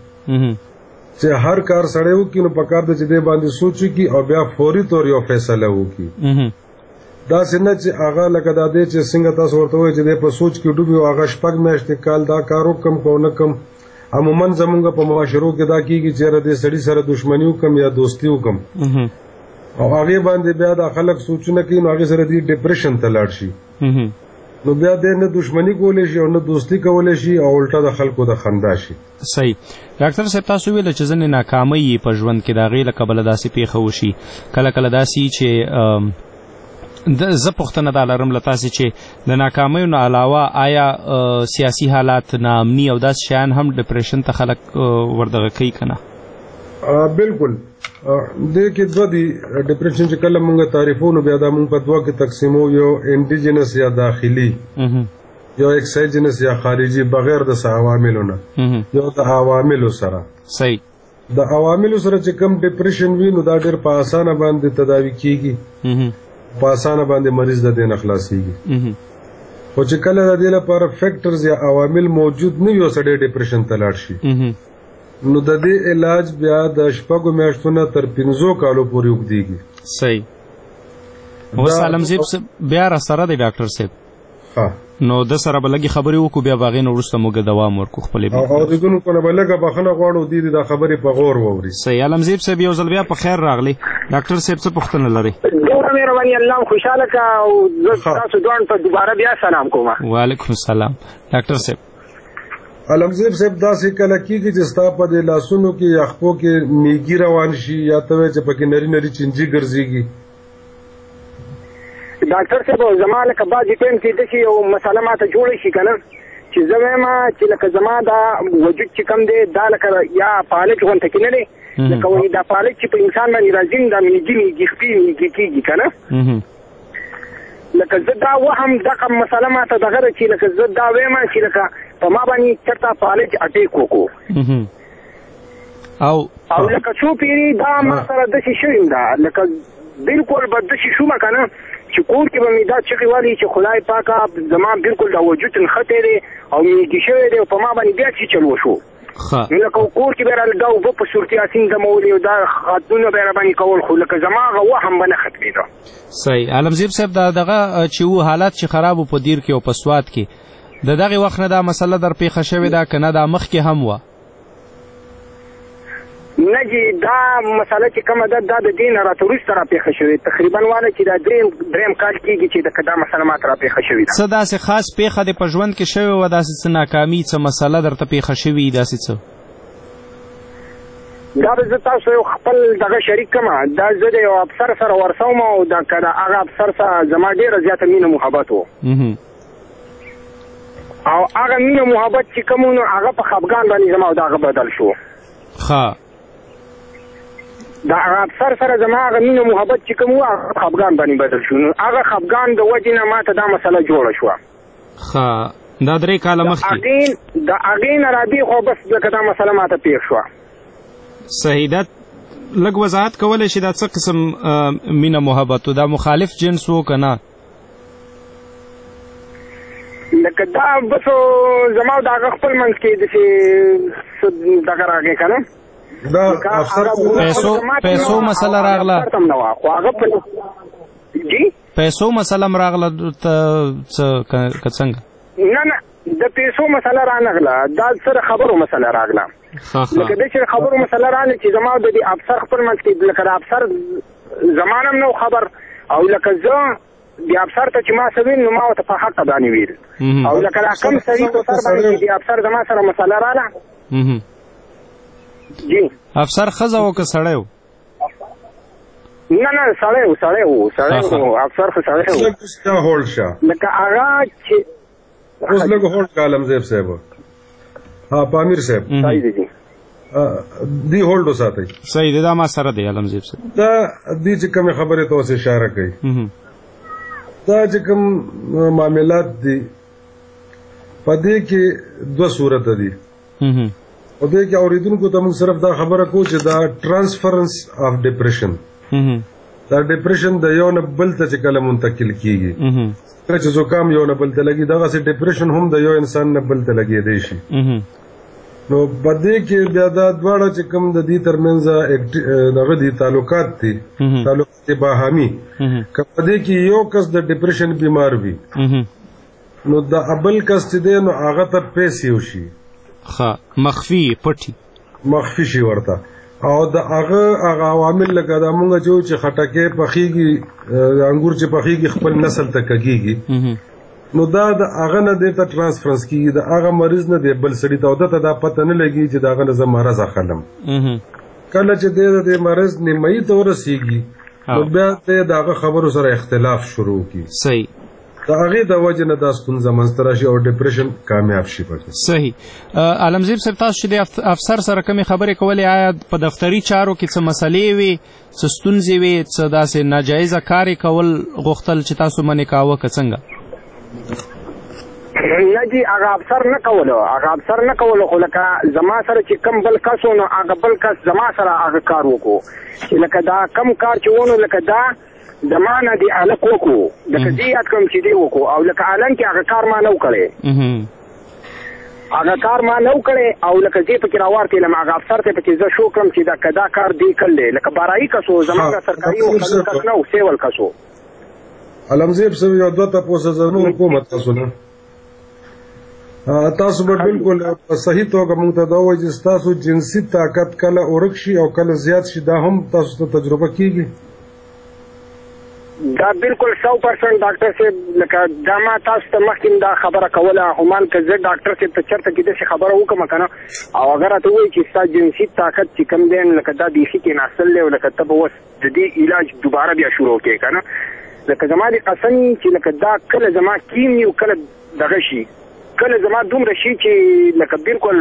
چې هر کار سړی وکړي نو پکار ده چې دې باندې سوچ وکړي او بیا فوري طور یو فیصله وکړي داسې نه چې هغه لکه دا دی چې څنګه تاسو ورته وایي چې دی په سوچ کې ډوبي او هغه 6 میاشتې کال دا کار وکړم کو نه کړم عموما زمونږ په معاشرو کې دا کېږي چې د سړي سره دښمني وکړم یا دوستي وکړم او هغې باندې بیا دا خلک سوچونه کوي نو هغې سره دې ډپریشن ته لاړ شي نو بیا دې نه دښمني کولی شي او نه دوستي کولی شي او الټه د خلکو د خندا شي.
صحیح. ډاکټر صاحب تاسو ویل چې ځینې ناکامۍ په ژوند کې د هغې له کبله داسې پیښه وشي کله کله داسې چې زه پوښتنه دا لرم له تاسې چې د ناکامیو نه علاوه آیا سیاسي حالات ناامني او داسې شیان هم ډپریشن ته خلک وردغه کوي که نه؟
بالکل دې کې دوه دي ډپریشن چې کله مونږ تعریفو نو بیا دا مونږ په دوه کې تقسیمو یو انډیجنس یا داخلي یو ایکسایجنس یا خارجي بغیر د څه عواملو نه یو د عواملو سره.
صحیح.
د عواملو سره چې کم ډپریشن وي نو دا ډېر په اسانه باندې تداوي کیږي په اسانه باندې مریض د دې نه خلاصېږي خو چې کله د دې لپاره فیکټرز یا عوامل موجود نه وي او سړی ډپریشن ته لاړ شي نو د دې علاج بیا د 6 میاشتو نه تر 15 کالو پورې اوږدېږي.
صحیح. اوس علمزیب بیا را سره دی ډاکټر صاحب نو د سره به لږې خبرې وکړو بیا به هغې نه وروسته موږ دوام ورکړو خپلې
اورېدونکو نه به لږه بخښنه غواړو دوی دې دا خبرې په غور واوري.
صحیح. علمزیب صاحب یو ځل بیا په خیر راغلی. ډاکټر صاحب څه پوښتنه لرئ؟
ډېره مهرباني الله خوشحاله کړه او زه تاسو دواړو ته دوباره بیا سلام کوم.
وعلیکم السلام. ډاکټر صاحب
علمزیب صاحب داسې کله کېږي چې ستا په دې لاسونو کې یا خپو کې میږي روان شي یا ته وایې چې پکې نري نري چینجي ګرځېږي؟
ډاکټر صاحب زما لکه بعضې ټایم کې داسې یو مسله ماته جوړه شي که نه چې زه وایم چې لکه زما دا وجود چې کوم دی دا لکه یا پالچ غونته کې نه دی لکه وایي دا پالچ چې په انسان باندې راځي دا میږي خپې میږي کېږي که نه لکه زه دا وهم دغه مسله ماته دغه ده چې لکه زه دا وایم چې لکه په ما باندې چېرته فالج اټیک وکړو او لکه څو پیرې دا ما سره داسې شوي ده لکه بلکل به داسې شومه که نه چې کور کې به مې دا چغې والي چې خدای پاکه زما بلکل دا وجود نښتی دی او میږي شوی دی او په ما باندې بیا څه چل وشو نو لکه کور کې به را دا اوبه په صورتي اسین دمولې او دا خطونه به یې راباندې کول خو لکه زما هغه وهم به نه ختمېده.
صحیح. علمزیب صاحب دغه چې و حالات چې خراب و په دیر کې او په سوات کې د دغې وخت نه دا مسله در پیښه شوې ده که نه دا مخکې هم وه؟
نه جي دا مسله چې کومه ده دا د دې نه راته وروسته را پیښه شوې تقریبا واله چې دا درېیم کال کېږي چې دا مسله ماته را پیښه شوې ده.
څه داسې خاص پیښه دې په ژوند کې شوې وه داسې څه ناکامي څه مسله درته پیښه شوې داسې څه؟
دا به زه تاسو یو خپل دغه شریک کړم دا زه د یو افسر سره ورسوم او د هغه افسر سره زما ډېره زیاته مینه محبت و او هغه مینه محبت چې کوم نو هغه په خفګان باندې زما او د هغه بدل شو. د هغه افسر سره زما هغه مینه محبت چې کوم و هغه خفګان باندې بدل شو نو هغه خفګان د وجې نه ماته دا مسله جوړه شوه.
دا 3 کاله مخکې
د هغې نه رابې خو بس لکه دا مسله ماته پېښ شوه.
صحیح. دا لږ وضاحت کولی شي دا څه قسم مینه محبت و دا مخالف جنس و که نه؟
لکه دا بس زما او د هغه خپل منځ کې داسې دغه راغی که نه
پیسو مسله راغله پیسو مسله م راغله که څنګه؟
نه د پیسو مسله رانغله دا سره خبرو مسله راغله لکه د چې خبرو مسله راغله چې زما د دې افسر خپل منځ کې لکه د افسر زما نه نو خبر او لکه زه د افسر ته چې ما څه ویل نو ما ورته په حقه باندې ویل او لکه دا کم سړي په سر باندې چې د افسر زما سره مسله راغله
افسر ښځه و که سړی و؟
نه سړی وو افسر خو سړی وو
لکه هولډ شه
لکه هغه چې
اوس لږ هولډ کا علمزیب صاحب ها پامیر صاحب
صحیح دی
دی هولډ وساتئ
صحیح دی دا ما سره دی علمزیب صاحب
دا دی چې کوم خبره ته اوس اشاره کوي دا چې کوم معاملات دي پدې کې دوه صورت دي او دې کې اوریدونکو ته موږ صرف دا خبره کوو چې دا ترانسفرنس اف ډیپریشن دا ډیپریشن د یو نه بل ته چې کله منتقل کیږي چې زکام یو نه بل ته لګي دغه سي ډیپریشن هم د یو انسان نه بل ته لګي دی شي نو پدې کې بیا دا دواړه چې کوم د دې ترمنځ دغه دي تعلقات دي تعلقات باهمي کپدې کې یو کس د ډیپریشن بیمار وي نو د ابل کس چې دی نو هغه ته پیسې وشي
مخفي پټي
مخفي شي ورته او د هغه عوامل لکه دا مونږ چې خټکه پخېږي انګور چې پخېږي خپل نسل ته کېږي نو دا د هغه نه د ترانسفرنس کیږي د هغه مریض نه دی بل سړی ته ودته دا پته نه لګي چې دا غنه زماره خلم کله چې د مرض نیمه ته ورسیږي نو بیا دغه خبرو سره اختلاف شروع کی
صحیح
دا هغه د وجه نه د ستونزه منځته راشي او ډیپریشن کامیاب شي پکې
صحیح علمزیب صاحب تاسو چې د افسر سره کومې خبرې کولې آیا په دفتري چارو کې څه مسلې وي څه ستونزې وي څه داسې ناجایزه کارې کول غوښتل چې تاسو منې کاوه که څنګه
نه جی هغه افسر نه کولو خو لکه زما سره چې کم بل کس نو هغه بل کس زما سره هغه کار وکړو لکه دا کم کار چې ونه لکه دا زمانه دی الک وکړو لکه دې یاد کوم چې دی وکړو او لکه الان کې هغه کار ما نه وکړي هغه کار ما نه وکړي او لکه دې پکې راوړته لم هغه افسر ته پکې زه شو کوم چې دا کار دی کړل لکه بارایي کسو زمانه سرکاري مخالف کس نه او سیول کسو
علمزیب صاحب یو دوه تاسو زموږ حکومت تاسو نه تاسو به بالکل صحیح توګه موږ ته دا وایي چې تاسو جنسي طاقت کله اورک شي او کله زیات شي دا هم تاسو ته تجربه کیږي
دا بالکل 100% ډاکټر صاحب لکه دا ما تاسو ته مخکې دا خبره کوله همان که زه ډاکټر صاحب ته چېرته کې داسې خبره وکړم که نه او اگر راته ووایي چې ستا جنسي طاقت چې کوم دی لکه دا بیخي کېناستل دی او لکه ته به اوس د دې علاج دوباره بیا شروع کړې که نه لکه زما دې قسم چې لکه دا کله زما کیم وي او کله دغه شي کله زما دومره شي چې لکه بالکل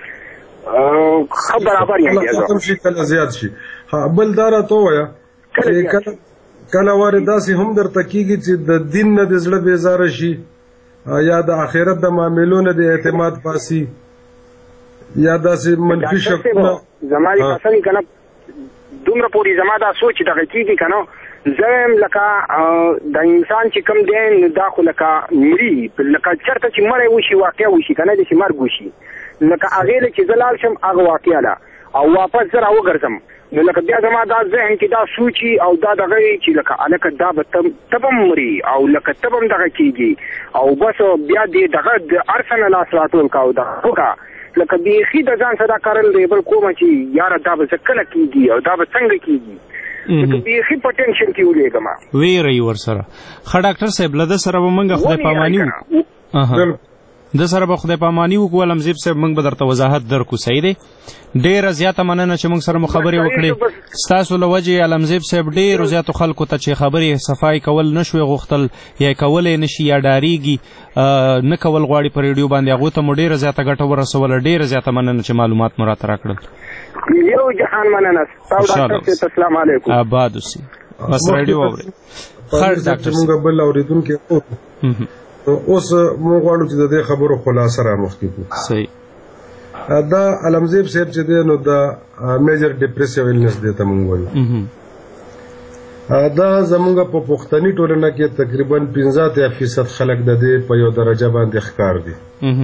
ښه برابر یم
کله زیات شي بل دا راته ووایه کله وارې داسې هم درته کېږي چې د دین نه د زړه بیزاره شي یا د آخرت د معاملو نه د اعتماد پاسي یا داسې منفي شکونه
زما دې قسم که نه دومره پورې زما دا سوچ دغه کېږي که نه زه یم لکه د انسان چې کوم دی نو دا خو لکه مري لکه چېرته چې مړی وشي واقع وشي که نه داسې مرګ وشي لکه هغې له چې زه لاړ شم هغه واقع ده او واپس زه راوګرځم نو لکه بیا زما دا ذهن کې دا سوچي او دا دغه چې لکه هلکه دا به ته به مري او لکه ته به هم دغه کېږي او بس بیا دې دغه د هر څه نه لاس راټول کا او دغه وکړه لکه بیخي د ځان سره دا کارل دی بل کومه چې یاره دا به زه کله کېږي او دا به څنګه کېږي بیخي په ټینشن کې ولېږم
ویره یې ورسره ښه ډاکټر صاحب له ده سره به موږ خدای پاماني وکړو ده سره به خدای پاماني وکړو علمزیب صاحب موږ به درته وضاحت درکړو صحیح دی ډېره زیاته مننه چې موږ سره مو خبرې وکړې ستاسو له وجې علمزیب صاحب ډېرو زیاتو خلکو ته چې خبرې صفای کول نه شوې غوښتل یا یې کولی نه شي یا ډارېږي نه کول غواړي په ریډیو باندې هغو ته مو ډېره زیاته ګټه ورسوله ډېره زیاته مننه چې معلومات مو راته راکړل
یو جهان مننه السلام علیکم
آباد اوسئ بس ریډیو واورئ ښه ډاکټر
موږ بل اورېدونکي اوس موږ غواړو چې د دې خبرو خلاصه رامخکې کړو
صحیح
دا علمزیب صاحب چې دی نو دا میجر ډیپریسیو ایلنس دی ته موږ وایو دا زموږ په پښتني ټولنه کې تقریبا 15% خلک د دې په یو درجه باندې ښکار دي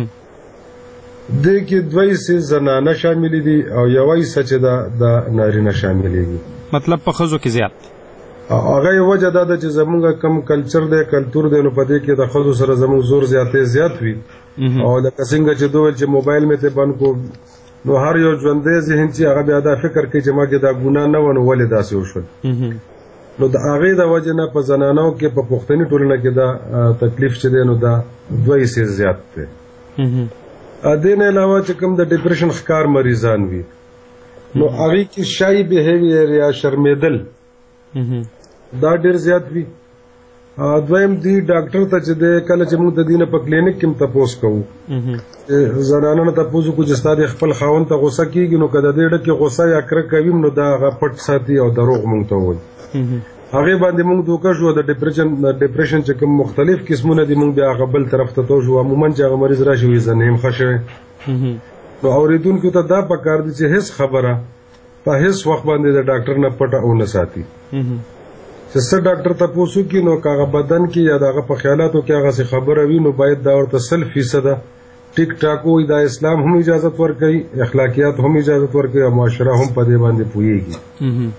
دې کې دوی سه زنانه شامل دي او یوې سچ د نارینه شامل دي
مطلب په خزو کې زیات
هغه وجه دا ده چې زموږ کم کلچر دی کلتور دی نو په دې کې د خزو سره زموږ زور زیات وي او لکه څنګه چې دوی چې موبایل مې ته بند کو نو هر یو ژوندې ذهن چې هغه بیا دا فکر کوي چې ما کې دا ګناه نه ونه ولې داسې وشول نو د هغې د وجې نه په زنانو کې په پښتني ټولنه کې دا تکلیف چې دی نو دا دوی سه زیات دی دې نه علاوه چې کوم د ډیپریشن ښکار مریضان وي نو هغې کې شای بیهیویر یا شرمېدل دا ډیر زیات وي. دویم دی ډاکټر ته چې د کله چې موږ د دینه په کلینیک کې تپوس کوو زنانه نه تپوس کو چې ستاسو خپل خاوند ته غوسه کیږي نو کله دې ډکه غوسه یا کړ کوي نو دا غ پټ ساتي او دروغ مونږ ته وایي. هغه باندې مونږ دوکه شو د ډیپریشن چې کوم مختلف قسمونه دي مونږ بیا غبل طرف ته توجه عموما چې هغه مریض راشي وي زنیم خشه نو اوریدونکو ته دا پکار دي چې هیڅ خبره په هیڅ وخت باندې د ډاکټر نه پټه او نه ساتي. چې څه ډاکټر ته پوښتنه کوي نو کاغه بدن کې یا دغه په خیالاتو کې هغه څه خبره وي نو باید دا ورته 100% ټیک ټاک وي. دا اسلام هم اجازه ورکوي, اخلاقیات هم اجازه ورکوي او معاشره هم په دې باندې پوهیږي.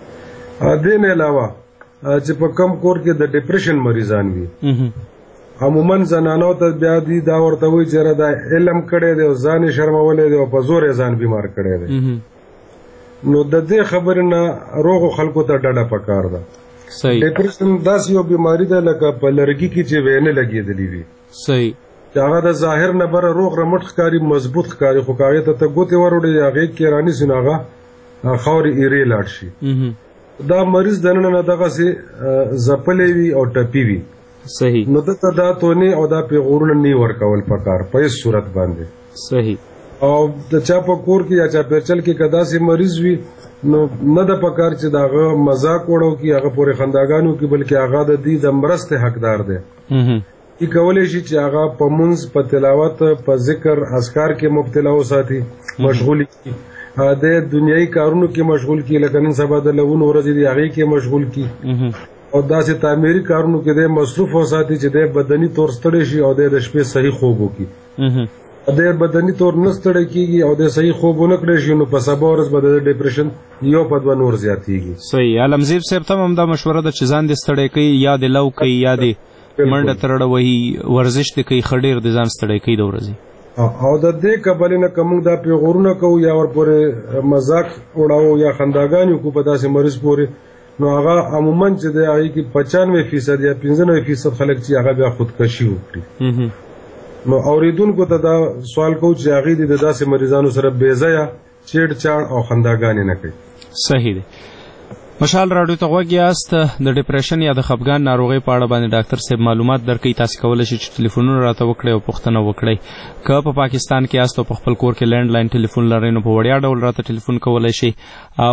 دې نه علاوه چې په کم کور کې د ډیپریشن مریضان وي عموما زنانو ته بیا دي دا ورته وي چې دا علم کړي دی او ځان شرمولې دی او په زور ځان بیمار کړي دی. نو د دې خبرې نه روغ خلکو ته ډډه پکار ده.
صحیح.
ډیپریشن داسې یو بیماری ده لکه په لرګي کې چې وینه لګېدلې وي.
صحیح.
چې هغه د ظاهر نه بره روغ رمټ ښکاري, مضبوط ښکاري, خو هغې ته ګوتې وروړي هغې کې رانیسي نو هغه خاورې ایرې لاړ شي. دا مریض دننه نه دغسې ځپلی وي او ټپي وي.
صحیح.
نو دته دا تونې او دا پیغورونه نه ورکول پکار په هېڅ صورت باندې.
صحیح.
او د چا په کور کې یا چا پیرچل کې که داسې مریض وي نو نه د پکار چې د هغه مذاق وړو کې هغه پورې خنداګانو کې بلکې هغه د دې د مرستې حقدار دی. ای کولی شي چې هغه په منځ په تلاوت په ذکر اذکار کې مبتلا وساتي, مشغول کړي, د دنیایي کارونو کې مشغول کړي لکه نن سبا د لوون ورځې دی هغې کې مشغول کړي او داسې تعمیري کارونو کې د مصروف وساتي چې د بدني طور ستړی شي او د شپې صحیح خوب وکړي. د بدني طور نه ستړی کېږي او د صحیح خوب ونه کړی شي نو په سبا ورځ به د ډیپریشن یو په دوه نور زیاتېږي.
صحیح. عالمزیب صاحب ته هم دا مشوره ده چې ځان دې ستړی کوي یا دې لو کوي یا دې منډه ترړه وهي, ورزش دې کوي, ښه ډېر دې ځان ستړی کوي د ورځې.
او د دې کبلې نه که موږ دا پیغورونه کوو یا ورپورې مذاق وړاو یا خنداګانې وکړو په داسې مریض پورې نو هغه عموما چې د هغې کې 95% یا 95% خلک چې هغه بیا خودکشي وکړي. نو اوریدونکو ته دا سوال کوو چې هغې دې د داسې مریضانو سره بېځایه چیړ چاړ او خنداګانې نه کوي.
صحیح دی. مشال راډیو ته غوږ یاست. د ډیپریشن یا د خفګان ناروغۍ په اړه باندې ډاکټر صاحب معلومات درکوي. تاسو کولی شئ چې ټلیفونونه راته وکړئ او پوښتنه وکړئ. که په پاکستان کې یاست او په خپل کور کې لینډ لاین ټلیفون لرئ نو په وړیا ډول راته ټلیفون کولی شئ, او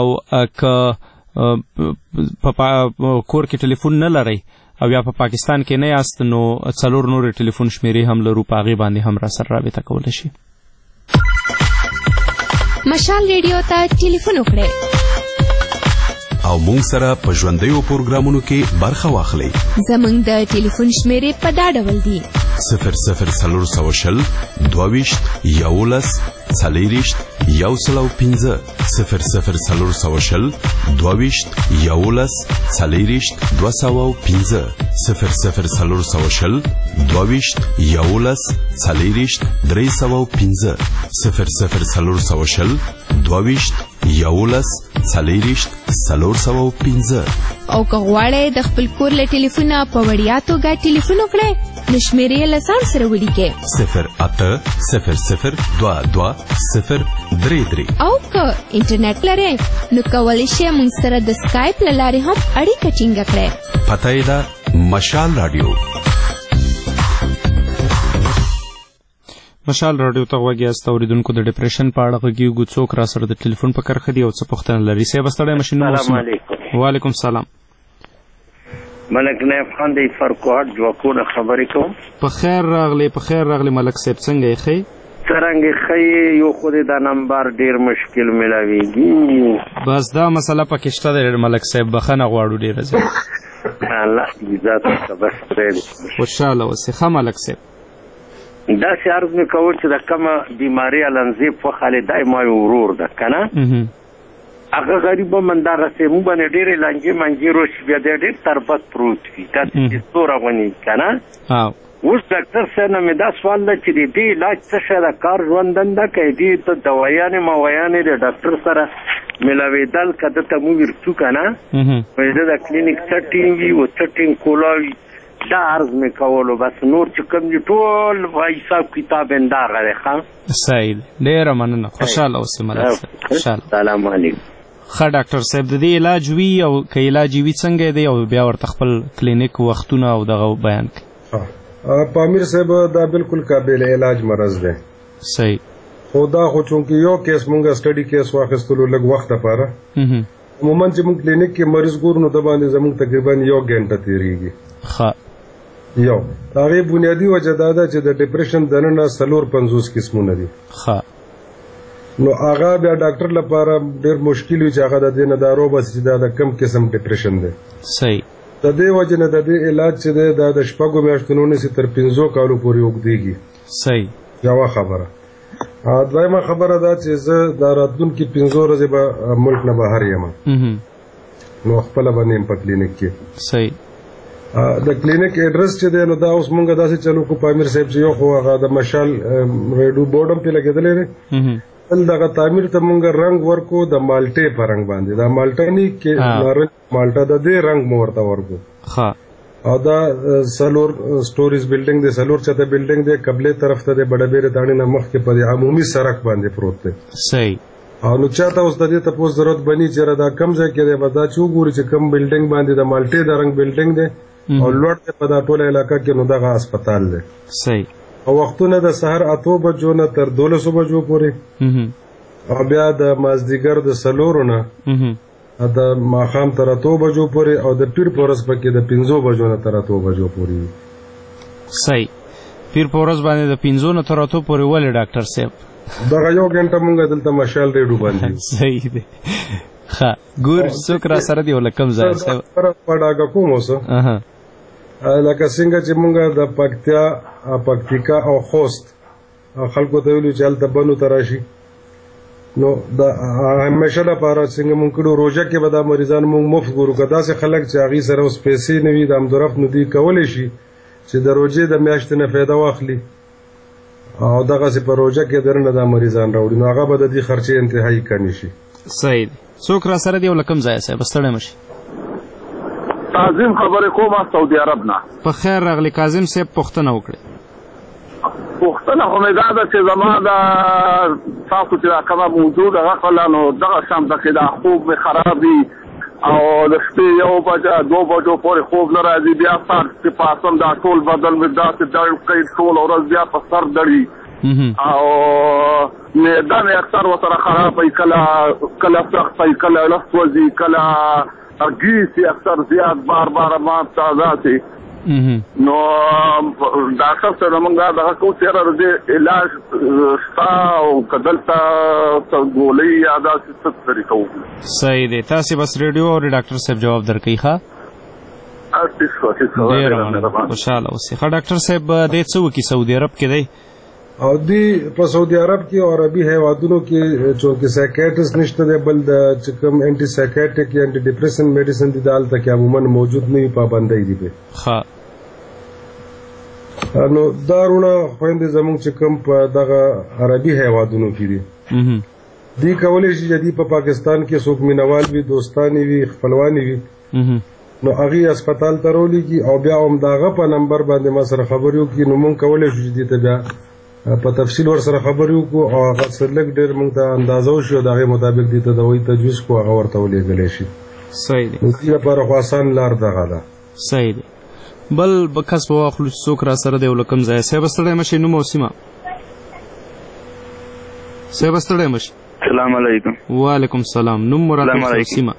که په کور کې ټلیفون نه لرئ او یا په پاکستان کې نه یاست نو 4 نورې ټلیفون شمیرې هم لرو, په هغې باندې هم را سره رابطه کولی شئ.
مشال ریډیو ته ټلیفون وکړئ
او مونږ سره په ژوندیو پروګرامونو کې برخه واخلئ.
زمونږ د ټلیفون شمیرې په دا ډول دي:
00 22 11 40 105 00 22 11 40 205 00 22 11 40 305 00 22 11 40 305.
او که غواړئ د خپل کور له ټلیفونه په وړیا توګه ټلیفون وکړئ نو شمیرې یې له ځان سره ولیکئ
0800 22 033.
او که انټرنیټ لرئ نو کولی شئ موږ سره د سکایپ له لارې هم اړیکه ټینګه کړئ.
پته یې ده مشال راډیو.
مشال راډیو ته غوږ یاست. اوریدونکو د ډیپریشن په اړه غږیږو. څوک را سره د ټلیفون په کرښه دي او څه پوښتنه لري؟ صاحب ستړی مشین.
السلام علیکم.
وعلیکم السلام.
ملک نایب خان دی فرقوات جواکونه خبرې کوم.
په خیر راغلی. په خیر راغلی ملک صاحب. څنګه یې ښې؟
څرنګه ښې یو خو دا نمبر ډیر مشکل ملاویږي.
بس دا مسله پکې شته دی ملک صاحب. بخښنه غواړو ډیره زیات.
الله عزت ته بس پرې
خوشاله اوسې. ښه ملک صاحب.
داسې عرض مې کول چې د کومه بیماري النزیب په خالد دایما یو ورور ده که نه هغه غریب من دغسې مونږ باندې ډېرې لانجې منجې روشي بیا دی ډېر تربت پروت وي داسې ستوره غونې که نه اوس ډاکټر صاحب نه مې دا سوال ده چې د دې علاج څه شی ده کار ژوندنده که دې ته دوایانې موایانې د ډاکټر سره ملاوېدل که ده ته مو ورڅو که نه نو د کلینیک څه ټینګ وي و څه ټینګ کولا وي دا عرض مې کولو. بس نور چې کوم دي ټول حساب کتاب انداغه دی. ښه
صحیح دی. ډېره مننه. خوشحاله اوسې ملک صاحب. خوشحاله.
سلام علیکم.
ښه ډاکټر صاحب د دې علاج وي او که علاج وي څنګه دی او بیا ورته خپل کلینیک وختونه او دغه بیان کړي.
پامیر صاحب دا بالکل قابل علاج مرض دی.
صحیح.
خو دا خو چونکې یو کیس مونږه سټډي کیس واخیستلو لږ وخت لپاره عموما چې مونږ کلینیک کې مریض ګورو نو د باندې زموږ تقریبا 1 غنټه تیریږي.
ښه.
یو هغه بنیادی وجه دا ده چې د ډیپریشن دننه 450 قسمونه دي.
ښه.
نو هغه بیا ډاکټر لپاره ډېر مشکل وي چې هغه د دې نه دارو بس چې دا د کم قسم ډیپریشن دی.
صحیح.
د دې وجه نه د دې علاج چې دی دا د 6 میاشتو نه سي تر 15 کالو پورې وګديږي.
صحیح.
یوه خبره. دویمه خبره دا چې زه د راتلونکي 15 ورځې به ملک نه بهر یم نو خپله به نیم په کلینیک کې.
صحیح.
د کلینیک ایډرس چې دی نو دا اوس مونږ داسې چلو کو پامیر صاحب چې یو خو هغه د مشال ریډیو بورډ هم پې لګېدلی دی بل دغه تعمیر ته مونږ رنګ ورکو د مالټې په رنګ باندې دا مالټه نه کې نارنج مالټه د دې رنګ مو ورته ورکو. او دا سلور سټوریز بلډینګ دی سلور چته بلډینګ دی قبلې طرف ته د بډبېرې تاڼې نه مخکې په عمومي سړک باندې پروت دی.
صحیح.
او نو چاته اوس د دې تپوس ضرورت بني چې دا کم ځای کې دی به دا چې وګوري چې کم بلډینګ باندې د مالټې د رنګ بلډینګ دی او لوړ دی په دا ټوله علاقه کې نو دغه هسپتال دی.
صحیح.
او وختونه د سحر 8 بجو نه تر 12 بجو پورې او بیا د مازدیګر د 4 نه د ماښام تر 8 بجو پورې او د پیر پورس پکې د 15 بجو نه تر 8 بجو پورې.
صحیح. پیر پورس باندې د 15 نه تر 8 پورې ولې ډاکټر صاحب
دغه 1 غنټه مونږ دلته مشال ریډو باندې.
صحیح دی. ښه ګور څوک را سره دی ولکم ځای صاحب
په ډاګه کوم اوسه لکه څنګه چې مونږ د پکتیکا او خوست خلکو ته ویلو چې هلته بنو ته راشي نو د همیشه لپاره څنګه مونږ کړو روژه کې به دا مریضان مونږ مفت ګورو که داسې خلک چې هغوی سره اوس پیسې نه وي د همدرف نو دوی کولی شي چې د روژې د میاشتې نه فایده واخلي او دغسې په روژه کې درنه دا مریضان راوړي نو هغه به د دې خرچې انتهایي کمې شي.
صحیح دی. څوک را سره دی او له کوم ځایه صاحب ستړی مه شي.
کاظم خبرې کوم سعودي عرب نه.
په خیر راغلی کاظم صاحب پوښتنه وکړئ.
پوښتنه خو مې دا ده چې زما د تاسو چې دا کومه موضوع دغه کړله نو دغه شان ده چې دا خوب مې خراب وي او د شپې 1 بجه 2 بجو پورې خوب نه راځي بیا سهار چې پاسم دا ټول بدن مې داسې ډړ کوي ټول ورځ بیا په سر ډړي او معده مې اکثر ورسره خراب وي کله سخت وي کله لس وځي کله ګیسي اکثر زیات بار بار ما تازه سي نو ډاکټر سره موږ دغه کوم چېرې د علاج شته او که دلته ګولۍ یا داسې څه طریقه وکړو.
صحیح دی. تاسې بس ریډیو اورئ ډاکټر صاحب جواب درکوي. ښه ډېره مننه خوشحاله اوسئ. ښه ډاکټر صاحب دی څه وکړي سعودي عرب کې دی
او دی په سعودي عرب کې او عربي هیوادونو کې چونکې سایکیاټرست نشته دی بل د چې کوم انټي سایکیاټریک یا انټي ډپریسن میډیسن دي دا هلته کې عموما موجود نه وي پابندۍ دي پې.
ښه.
نو دا رونه خویندې زموږ چې کوم په دغه عربي هیوادونو کې دي دوی کولی شي چې دوی په پاکستان کې څوک مینوال وي دوستانې وي خپلوانې وي نو هغوی هسپتال ته راولیږي او بیا هم د هغه په نمبر باندې ما سره خبرې وکړي نو موږ کولی شو چې دې ته بیا په تفصیل ورسره خبرې وکړو او هغه څه لږ ډېر موږ ته اندازه وشي او د هغې مطابق دې ته دوایي تجویز کړو هغه ورته ولېږلی شي.
صحیح دی.
نو دې لپاره خو اسان لار دغه ده.
صحیح دی. بل کس به واخلو چې څوک را سره دی او له کوم ځایه صاحب ستړی مه شئ نوم او سیمه صاحب ستړی مه شئ.
السلام علیکم.
وعلیکم السلام. نوم مو راته او سیمه.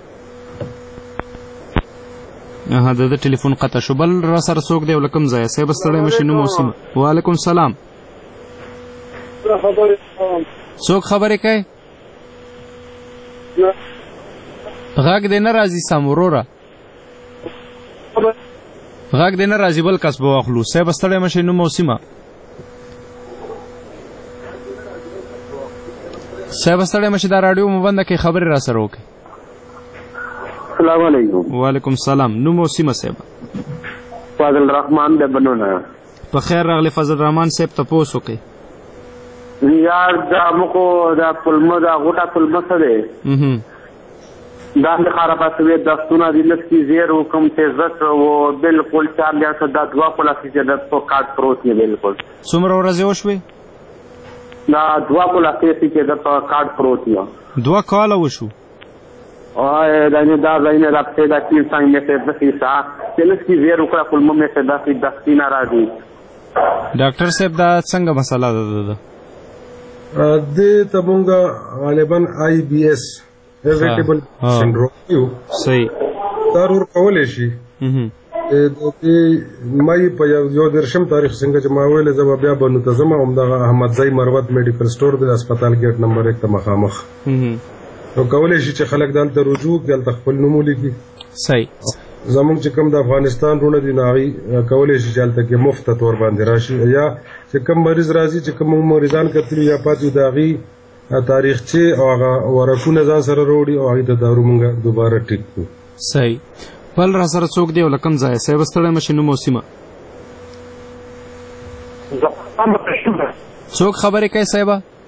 د ټلیفون قطع شو. بل را سره څوک دی او له کوم ځایه صاحب ستړی مه شئ نوم او سیمه. وعلیکم السلام. څوک خبرې کوي غږ دې نه راځي سم وروره غږ دې نه راځي بل کس به واخلو. صاحب ستړی مه شئ نوم او سیمه. صاحب ستړی مه شئ دا راډیو مو بنده کړئ خبرې را سره وکړئ.
السلام علیکم.
وعلیکم السلام. نوم او سیمه صاحب.
فضل الرحمن د بنونه.
په خیر راغلی فضل الرحمن صاحب تپوس وکړئ.
یار دا موږ دا کلمه دا غوټه کلمه څه دی دا خرابه شوې دستونه دي لکه زیر حکم تیزت او بالکل 4 لیاسه دا 2 پلاسی چې د په کارت پروت دی بالکل.
څومره ورځې وشوې؟
دا 2 پلاسی چې د په کارت پروت دی.
2 کاله وشو.
دانی دا زینه رابطه دا تیر سنگ میسه دسی سا چلس کی زیر اکڑا کلمه میسه دستی ناراضی
ډاکټر صاحب دا څنګه مسله ده
دې ته مونږه غالبا IBS irritable syndrome یو
صحیح
ضرور کولای شي د مای په یو درشم تاریخ څنګه چې ما ویل زما بیا بنو ته زما همدغه احمد زای مروت میډیکل سٹور د هسپتال ګیټ نمبر 1 ته مخامخ نو کولای شي چې خلک دلته رجوع دلته خپل نوم ولیکي
صحیح
زموږ چې کوم د افغانستان رونه دي ناغي کولای شي چې دلته کې مفت تور باندې راشي یا چې کوم مریض راځي چې کوم مریضان کتلی یا پاتې داغي تاریخ چې هغه ورکونه ځان سره وروړي او هغه د دارو مونږه دوباره ټیک کړو
صحیح بل را سره څوک دی ولکم ځای صاحب ستړی مشینو موسمه څوک خبرې کوي صاحب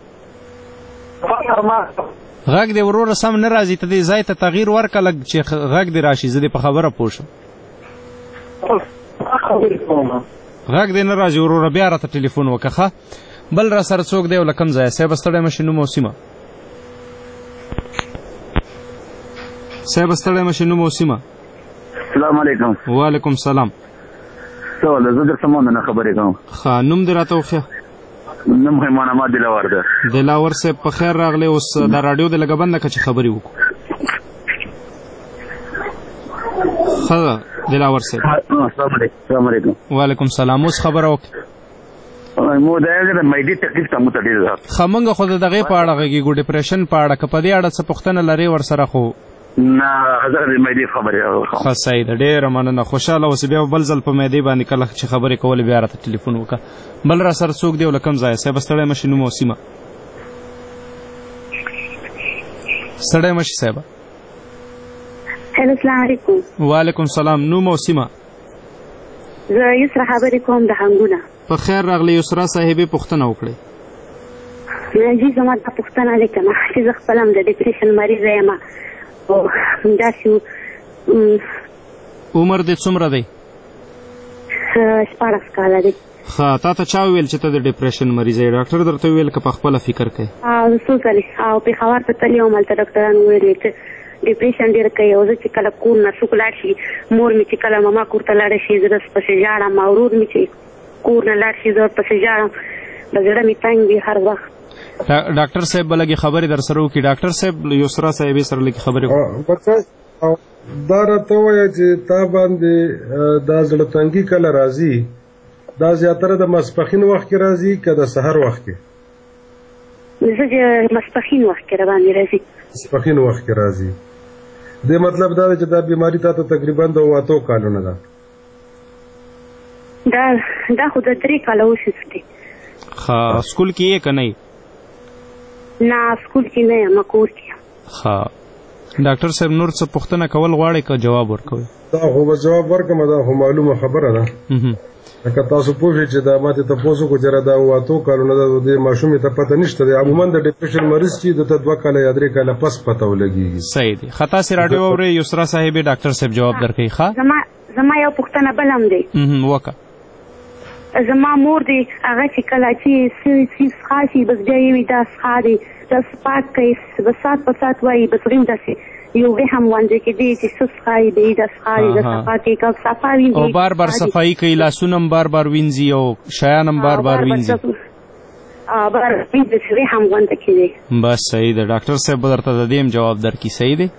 غږ دی ورور سم نه راځي ته دې ځای ته تغییر ورکړه لږ چې غږ دی راشي زه دې په خبره پوه شم غږ دی نه راځي وروره بیا راته ټلیفون وکړه بل را سره څوک دی ولکم ځای صاحب ستړی مشینو موسمه صاحب ستړی مشینو موسمه
السلام علیکم
وعلیکم السلام
سوال زه در سمونه نه خبرې کوم
ښه نوم دې راته وښیه
نوم خیمان احمد دلاور ده
دلاور صاحب په خیر راغلی اوس دا راډیو دې لږه بنده کړه چې خبرې وکړو ښه دلاور صاحب
السلام علیکم
وعلیکم السلام اوس خبره وکړه
مو دا یو د مېدی تکلیف ته متډیر ده
خمنګ خو دغه په اړه غږیږو ډیپریشن په اړه که په دې اړه څه پوښتنه لري ورسره خو
نه حضرت مېدی خبره
خو صحیح ده ډېر مننه خوشاله اوس بیا بل ځل په مېدی باندې کله چې خبرې کول بیا راته ټلیفون وکړه بل را سره څوک دی ولکم ځای صاحب ستړی مشینو موسمه ستړی مشي صاحب
السلام علیکم
وعلیکم السلام نو موسمه
زه یسرا خبرې کوم د هنګونه
په خیر راغلی یسرا صاحبې پوښتنه وکړئ
جی زما دا پوښتنه ده کنه چې زه خپل هم د ډیپریشن مریض یم او داسې
عمر دې څومره دی
14 کاله دی
ښه تا ته چا وویل چې ته د ډیپریشن مریض یې ډاکټر درته وویل که په خپله فکر کوې
زه څو ځلې او پېښور ته تللی وم هلته ډاکټرانو ویلې چې ډیپریشن ډېر کوي او زه چې کله کور نه څوک لاړ شي مور مې چې کله ماما کور ته لاړه شي زه پسې ژاړم او ورور مې چې کور نه لاړ شي زه پسې ژاړم د زړه مې تنګ وي هر وخت
ډاکټر صاحب به لږې خبرې در سره وکړي ډاکټر صاحب یسرا صاحبې سره لږې خبرې
دا راته ووایه چې تا باندې دا زړه تنګي کله راځي دا زیاتره د ماسپښین وخت کې راځي که د سحر وخت کې
زه چې ماسپښین وخت کې را باندې راځي
ماسپښین وخت کې راځي دې مطلب دا دی چې دا بیماري تا ته تقریبا د 8 کالونه ده
دا خو د 3 کاله وشوستی
ښه سکول کې یې که نه
نه سکول کې نه یم کور کې
ښه ډاکټر صاحب نور څه پوښتنه کول غواړئ که جواب ورکوئ
دا خو به جواب ورکړم دا خو معلومه خبره ده لکه تاسو پوه شئ چې دا ماته تپوس وکړو چې دا 8 کالونه ده د ماشومې ته پته نشته دی عموما د ډیپریشن مریض چې دته 2 کاله یا 3 کاله پس پته ولګېږي
صحیح دی ښه تاسې راډیو اورئ یسرا صاحبې ډاکټر صاحب جواب درکوي ښه
زما یو پوښتنه بل هم دی
وکړه
زما مور دی هغه چې کله چې سیس خاشي بس بیا یې وي دا څښا دی دا سپاک کوي بس سات په سات وایي بس غیم داسې یو وهم وانځي کې دی چې څه څښایي دی دا څښا دی دا صفا کوي که صفا وینځي
او بار بار صفایي کوي لاسونه هم بار بار وینځي او شیان هم بار بار وینځي
بار وینځي چې وهم وانځي کې دی
بس صحیح ده ډاکټر صاحب به درته د دې هم جواب درکړي صحیح دی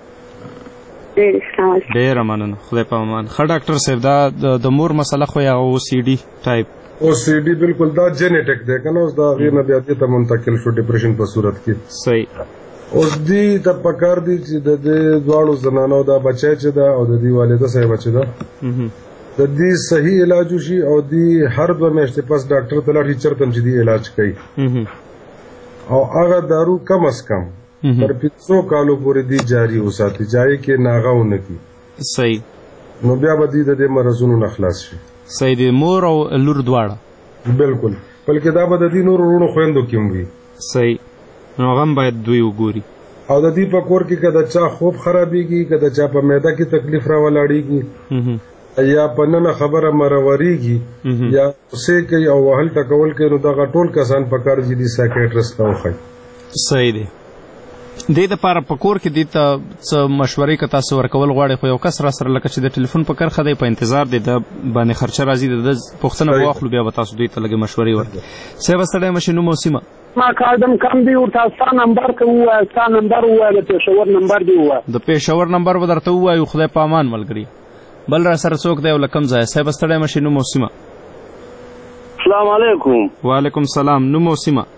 ډېره مننه خدای په امان ښه ډاکټر صاحب دا د مور مسله خو یا OCD ټایپ
OCD بالکل دا جینیټک دی که نه اوس د هغې نه بیا دې ته منتقل شو ډیپریشن په صورت کې
صحیح
اوس دې ته پکار دي چې د دې دواړو زنانو دا بچی چې ده او د دې والده صاحبه چې ده د دې صحیح علاج وشي او دې هر 2 میاشتې پس ډاکټر ته لاړ شي چېرته هم چې دې علاج کوي او هغه دارو کم از کم تر 500 کالو پورې دې جاري وساتي جای کې ناغه ونه کړي
صحیح
نو بیا به دې د دې مرضونو نه خلاص شي
صحیح دی مور او لور دواړه
بالکل بلکې دا به د دې نورو وروڼو خویندو کې هم وي
صحیح نو هغه هم باید دوی وګوري
او د دې په کور کې که د چا خوب خرابېږي که د چا په معده کې تکلیف راولاړېږي یا په ننه خبره مرورېږي یا غصې کوي او وهل ټکول کوي نو دغه ټول کسان په کار دي سایکیټرسټ ته وښایي
صحیح دی دې دپاره په کور کې دې ته څه مشورې که تاسو ورکول غواړئ خو یو کس راسره لکه چې د ټلیفون په کرښه دی په انتظار دی د باندې خرچه راځي د پوښتنه به واخلو بیا به تاسو دوی ته لږې مشورې ورکړئ صاحب ستړی مه شئ نوم او سیمه
ما کاردم کم دی ورته ستا نمبر که ووایه ستا نمبر ووایه د پېښور نمبر دې ووایه
د پېښور نمبر به درته ووایو خدای په امان ملګري بل را سره څوک دی او له کوم ځایه صاحب ستړی مه شئ نوم او سیمه
السلام علیکم
وعلیکم السلام نوم او سیمه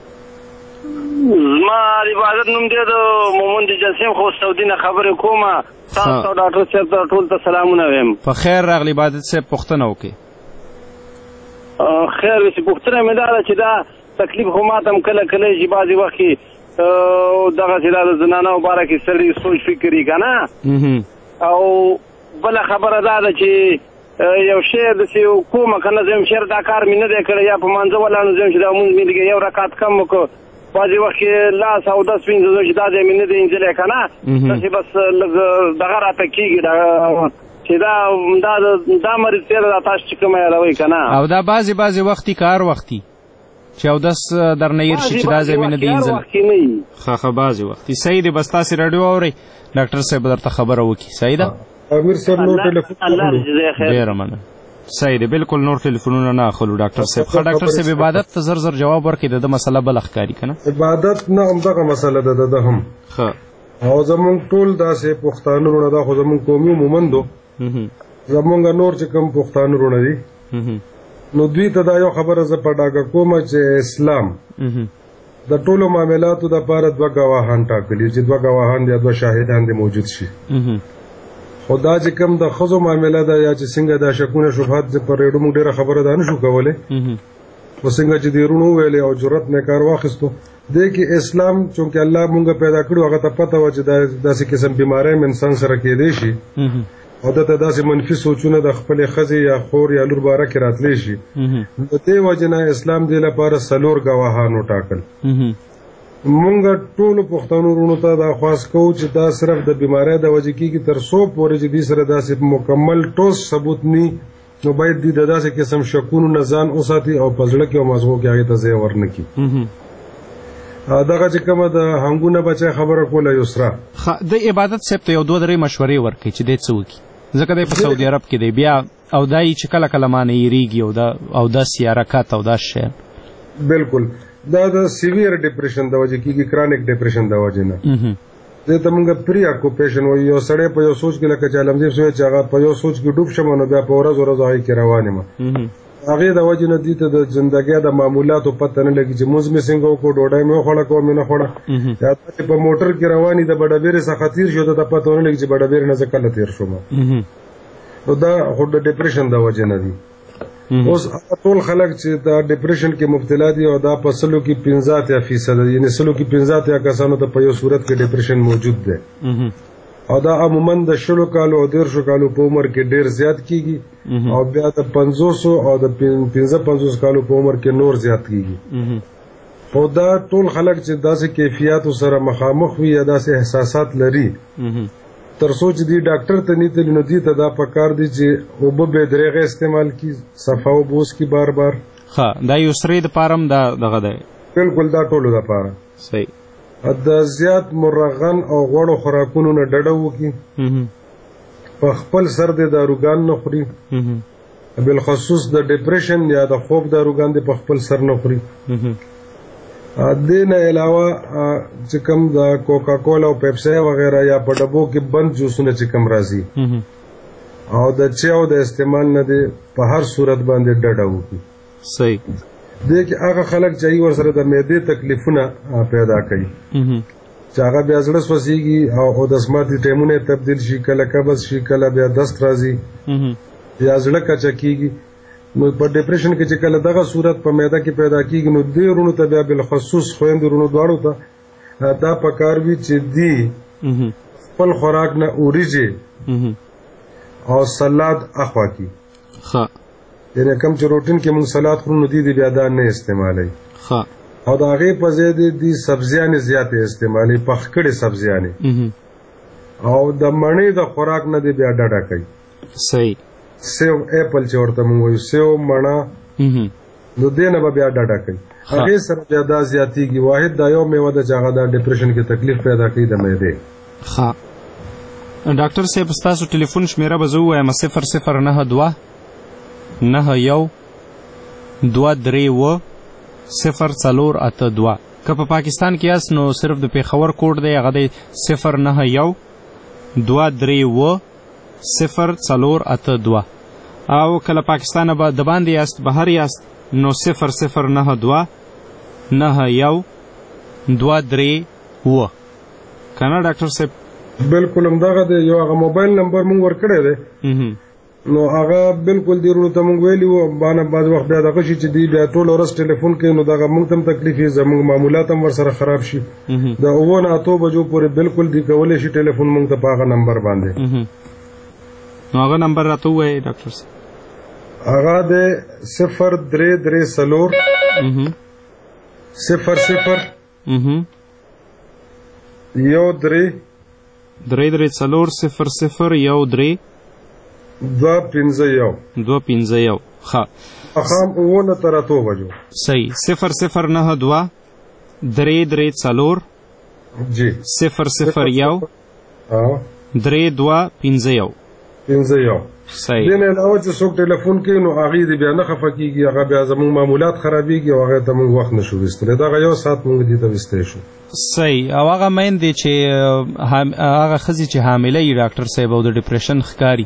زما عبادت نوم دی د مومند جسیم خو سعودي نه خبرې کومه تاسو ډاکټر صاحب ته ټول ته سلامونه وایم
په خیر راغلی عبادت صاحب پوښتنه وکړئ
خیر چې پوښتنه مې دا ده چې دا تکلیف خو ماته هم کله کله چې بعضې وخت کې دغسې دا د زنانو باره کې سړي سوچ فکر یې که نه او بله خبره دا ده چې یو شی داسې کومه که نه زه یم شعر دا کار مې نه دی کړی یا په مانځه ولاړ نو زه یم چې دا مونځ مې لږ یو رکعت کم وکړو بعضې وخت کې لاس او دس وینځه زه چې دا ځای مې نه دی وینځلی که نه داسې بس لږ دغه راته کېږي چې دا مریض تېره دا تاسو چې کومه یادوئ که نه
او دا بعضې وختي کار وختي چې اودس درنه هېر شي چې دا ځای مې نه دی وینځلی ښه بعضې وختي صحیح دی بس تاسې راډیو اورئ ډاکټر صاحب به درته خبره وکړي صحیح ده
امیر صاحب نور ټلیفون
ډېره مننه صحیح دی بالکل نور ټلیفونونه نه اخلو ډاکټر صاحب ښه ډاکټر صاحب عبادت ته زر جواب ورکړي د ده مسله بله ښکاري که نه
عبادت نه همدغه مسله ده د ده هم
ښه
او زمونږ ټول داسې پښتانه وروڼه دا خو زمونږ قومي مومندو زمونږ نور چې کوم پښتانه وروڼه دي نو دوی ته دا یو خبره زه په ډاګه کومه چې اسلام د ټولو معاملاتو دپاره دوه ګواهان ټاکلي چې دوه ګواهان دي یا دوه شاهدان دي موجود شي خو دا چې کوم د ښځو معامله ده یا چې څنګه دا شکونه شبهات په ریډیو موږ ډېره خبره دا نه شو کولی خو څنګه چې دې وروڼو وویلې او جرأت نه کار واخیستو دې کې اسلام چونکې الله مونږ پیدا کړي هغه ته پته وه چې داسې قسم بیماری هم انسان سره کېدی شي او دته داسې منفي سوچونه د خپلې ښځې یا خور یا لور باره کې راتلی شي د دې وجې نه اسلام دې لپاره 4 ګواهان وټاکل مونږ ټولو پښتنو وروڼو ته دا خواست کوو چې دا صرف د بیماری د وجې کېږي تر څو پورې چې دوی سره داسې مکمل ټوس ثبوت نی نو باید دوی د داسې قسم شکونو نه ځان وساتي او په زړه کې او مغزو کې هغې ته ځای ورنه کړي دغه چې کومه د هنګونه بچی خبره کوله یسرا
د عبادت صاحب ته یو 2-3 مشورې ورکړي چې دی څه وکړي ځکه دی په سعودي عرب کې دی بیا او دا یې چې کله کله مانه یېرېږي او داسې یا رکات او داسې شیان
بالکل دا د سیویر ډپریشن د وجې کېږي کرانیک ډپریشن د وجې نه دې ته مونږ پری اکوپیشن وایو یو سړی په یو سوچ کې لکه چې علمزیب صاحب چې هغه په یو سوچ کې ډوب شم نو بیا په ورځ هغې کې روان یم هغې د وجې نه دې ته د زندګۍ د معمولاتو پته نه لګي چې مونځ مې څنګه وکړو ډوډۍ مې وخوړه که مې نه خوړه یا داسې په موټر کې رواني د بډبېرې څخه تېر شو ته پته ونه لګي چې بډبېرې نه زه کله تېر شوم نو دا خو د ډپریشن د وجې نه دي اوس ټول خلک چې دا ډپریشن کې مبتلا دي او دا په 100% یعنی 100% کسانو ته په یو صورت کې ډپریشن موجود دی او دا عموما د 20 کالو او 13 کالو په عمر کې ډیر زیات کیږي او بیا د 500 او د 55 کالو په عمر کې نور زیات کیږي او دا ټول خلک چې داسې کیفیتو سره مخامخ وي یا داسې احساسات لري تر څو چې دی ډاکټر ته نه تللی نو دې ته دا پکار دي چې اوبه بې درېغه استعمال کړي صفا اوبه وڅښي بار
ښه دا یسرې دپاره هم دغه دی
بالکل دا ټولو دپاره
صحیح
د زیات مرغن او غوړو خوراکونو نه ډډه وکړي په خپل سر د داروګان نه خوري بالخصوص د ډپریشن یا د خوب داروګان د په خپل سر نه خوري دې نه علاوه چې کوم د کوکا کولا او پیپسي وغیرہ یا په ډبو کې بند جوسونه چې کوم راځي او د چاو د استعمال نه دی په هر صورت باندې ډډه وکړي
صحیح
دې کې هغه خلک چې ورسره د معدې تکلیفونه پیدا کوي چې هغه بیا زړه سوځېږي او د سمارټي ټایمونه تبدیل شي کله قبض شي کله بیا دست راځي یا زړه کچه کېږي نو په ډپریشن کې چې کله دغه صورت په معده کې پیدا کېږي نو دې وروڼو ته بیا بالخصوص خویندې وروڼو دواړو ته دا پکار وي چې دی خپل خوراک نه اوریجې او سلاد اخوا کړي یعنی کم چې روټین کې مونږ سلاد خورو نو دی بیا دا نه استعمالوي او د هغې په ځای دی سبزیانې زیاتې استعمالوي پخ کړې سبزیانې او د مڼې د خوراک نه دی بیا ډډه کوي
صحیح
سیو اپل چې ورته مونږ وایو سیو مڼه نو دې نه به بیا ډاډه کوي هغې سره بیا دا زیاتېږي واحد دا یو میوه ده چې هغه دا ډپریشن کې تکلیف پیدا کوي د معدې.
ښه ډاکټر صاحب ستاسو ټلیفون شمیره به زه ووایم 0092 91 232 0482. که په پاکستان کې یاست نو صرف د پیښور کوډ دی هغه دی 091 232 0482 او کله پاکستان به د باندې یاست بهر یاست نو 0092 91 232 کنه ډاکټر صاحب.
بالکل همدغه دی یو هغه موبایل نمبر مونږ ورکړی دی نو هغه بالکل دې وروڼو ته مونږ ویلي وو بعض وخت بیا دغه شي چې دوی بیا ټول ورځ ټلیفون کوي نو دغه مونږ ته هم تکلیف وي زموږ معمولات هم ورسره خراب شي د 9 نه 8 بجو پورې بالکل دی کولی شي ټلیفون مونږ ته په هغه نمبر باندې.
نو هغه نمبر راته ووایئ ډاکټر صاحب.
هغه دی 0334 00
13 00 251 ښه
اخام 9 تر 8 بجو
صحیح 0092 334
جی
001 3251 صحیح.
دې نه علاوه چې څوک ټلیفون کوي نو هغې دې بیا نه خفه کېږي هغه بیا زموږ معمولات خرابېږي او هغې ته موږ وخت نه شو ویستلی دغه یو ساعت موږ دې ته ویستی شو.
صحیح. او هغه میندې چې هغه ښځې چې حامله یي ډاکټر صاحب او د ډپریشن ښکاري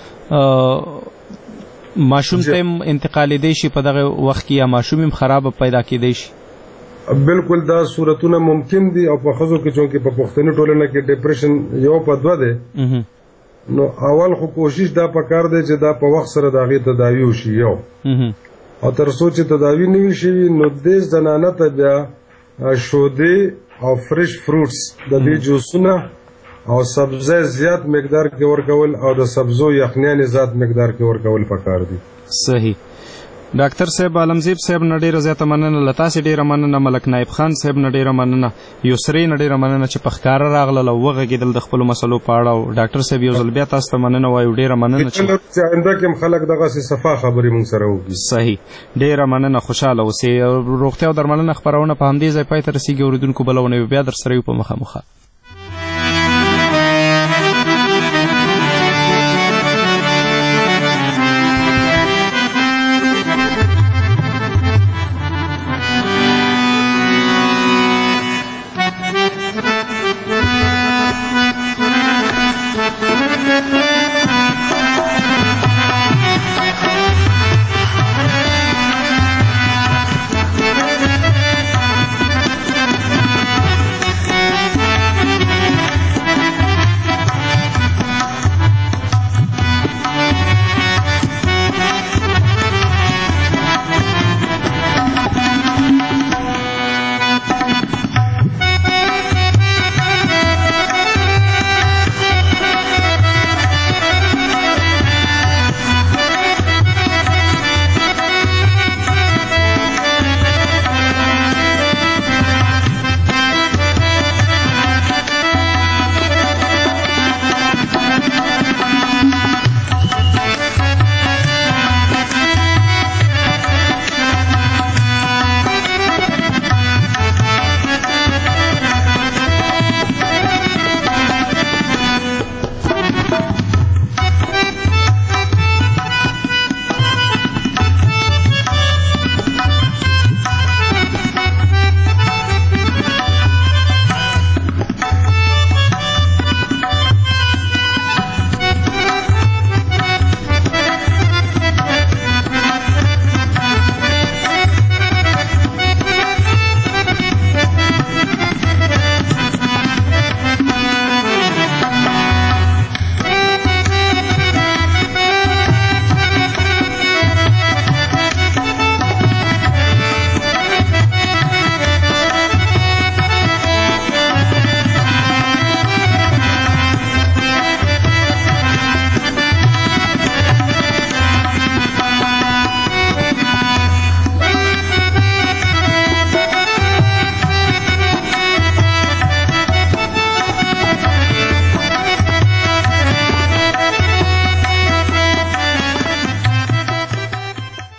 ماشوم ته هم انتقالېدی شي په دغه وخت کې یا ماشوم هم خرابه پیدا کېدی شي.
بالکل دا صورتونه ممکن دي او په ښځو کې چونکې په پښتني ټولنه کې ډپریشن یو په دوه دی نو اول خو کوشش دا پکار دی چې دا په وخت سره د هغې تداوي وشي یو او تر څو چې تداوي نه وي شوي نو دې زنانه ته بیا شودې او فرش فروټس د دې جوسونه او سبزی زیات مقدار کې ورکول او د سبزو یخنیانې زیات مقدار کې ورکول پکار دي.
صحیح. ډاکټر صاحب عالمزیب صاحب نه ډیره زیاته مننه له تاسې ډیره مننه ملک نایب خان صاحب نه ډیره مننه یسرې نه ډیره مننه چې په ښکاره راغلل او وغږېدل د خپلو مسلو په اړه او ډاکټر صاحب یو ځل بیا تاسو ته مننه وایو ډیره مننه چې
آینده کې هم خلک دغسې صفا خبرې موږ سره وکړي.
صحیح. ډیره مننه خوشحاله اوسئ. روغتیا او درملنه خپرونه په همدې ځای پای ته رسېږي. اورېدونکو بله ونې بیا در سره یو په مخامخه.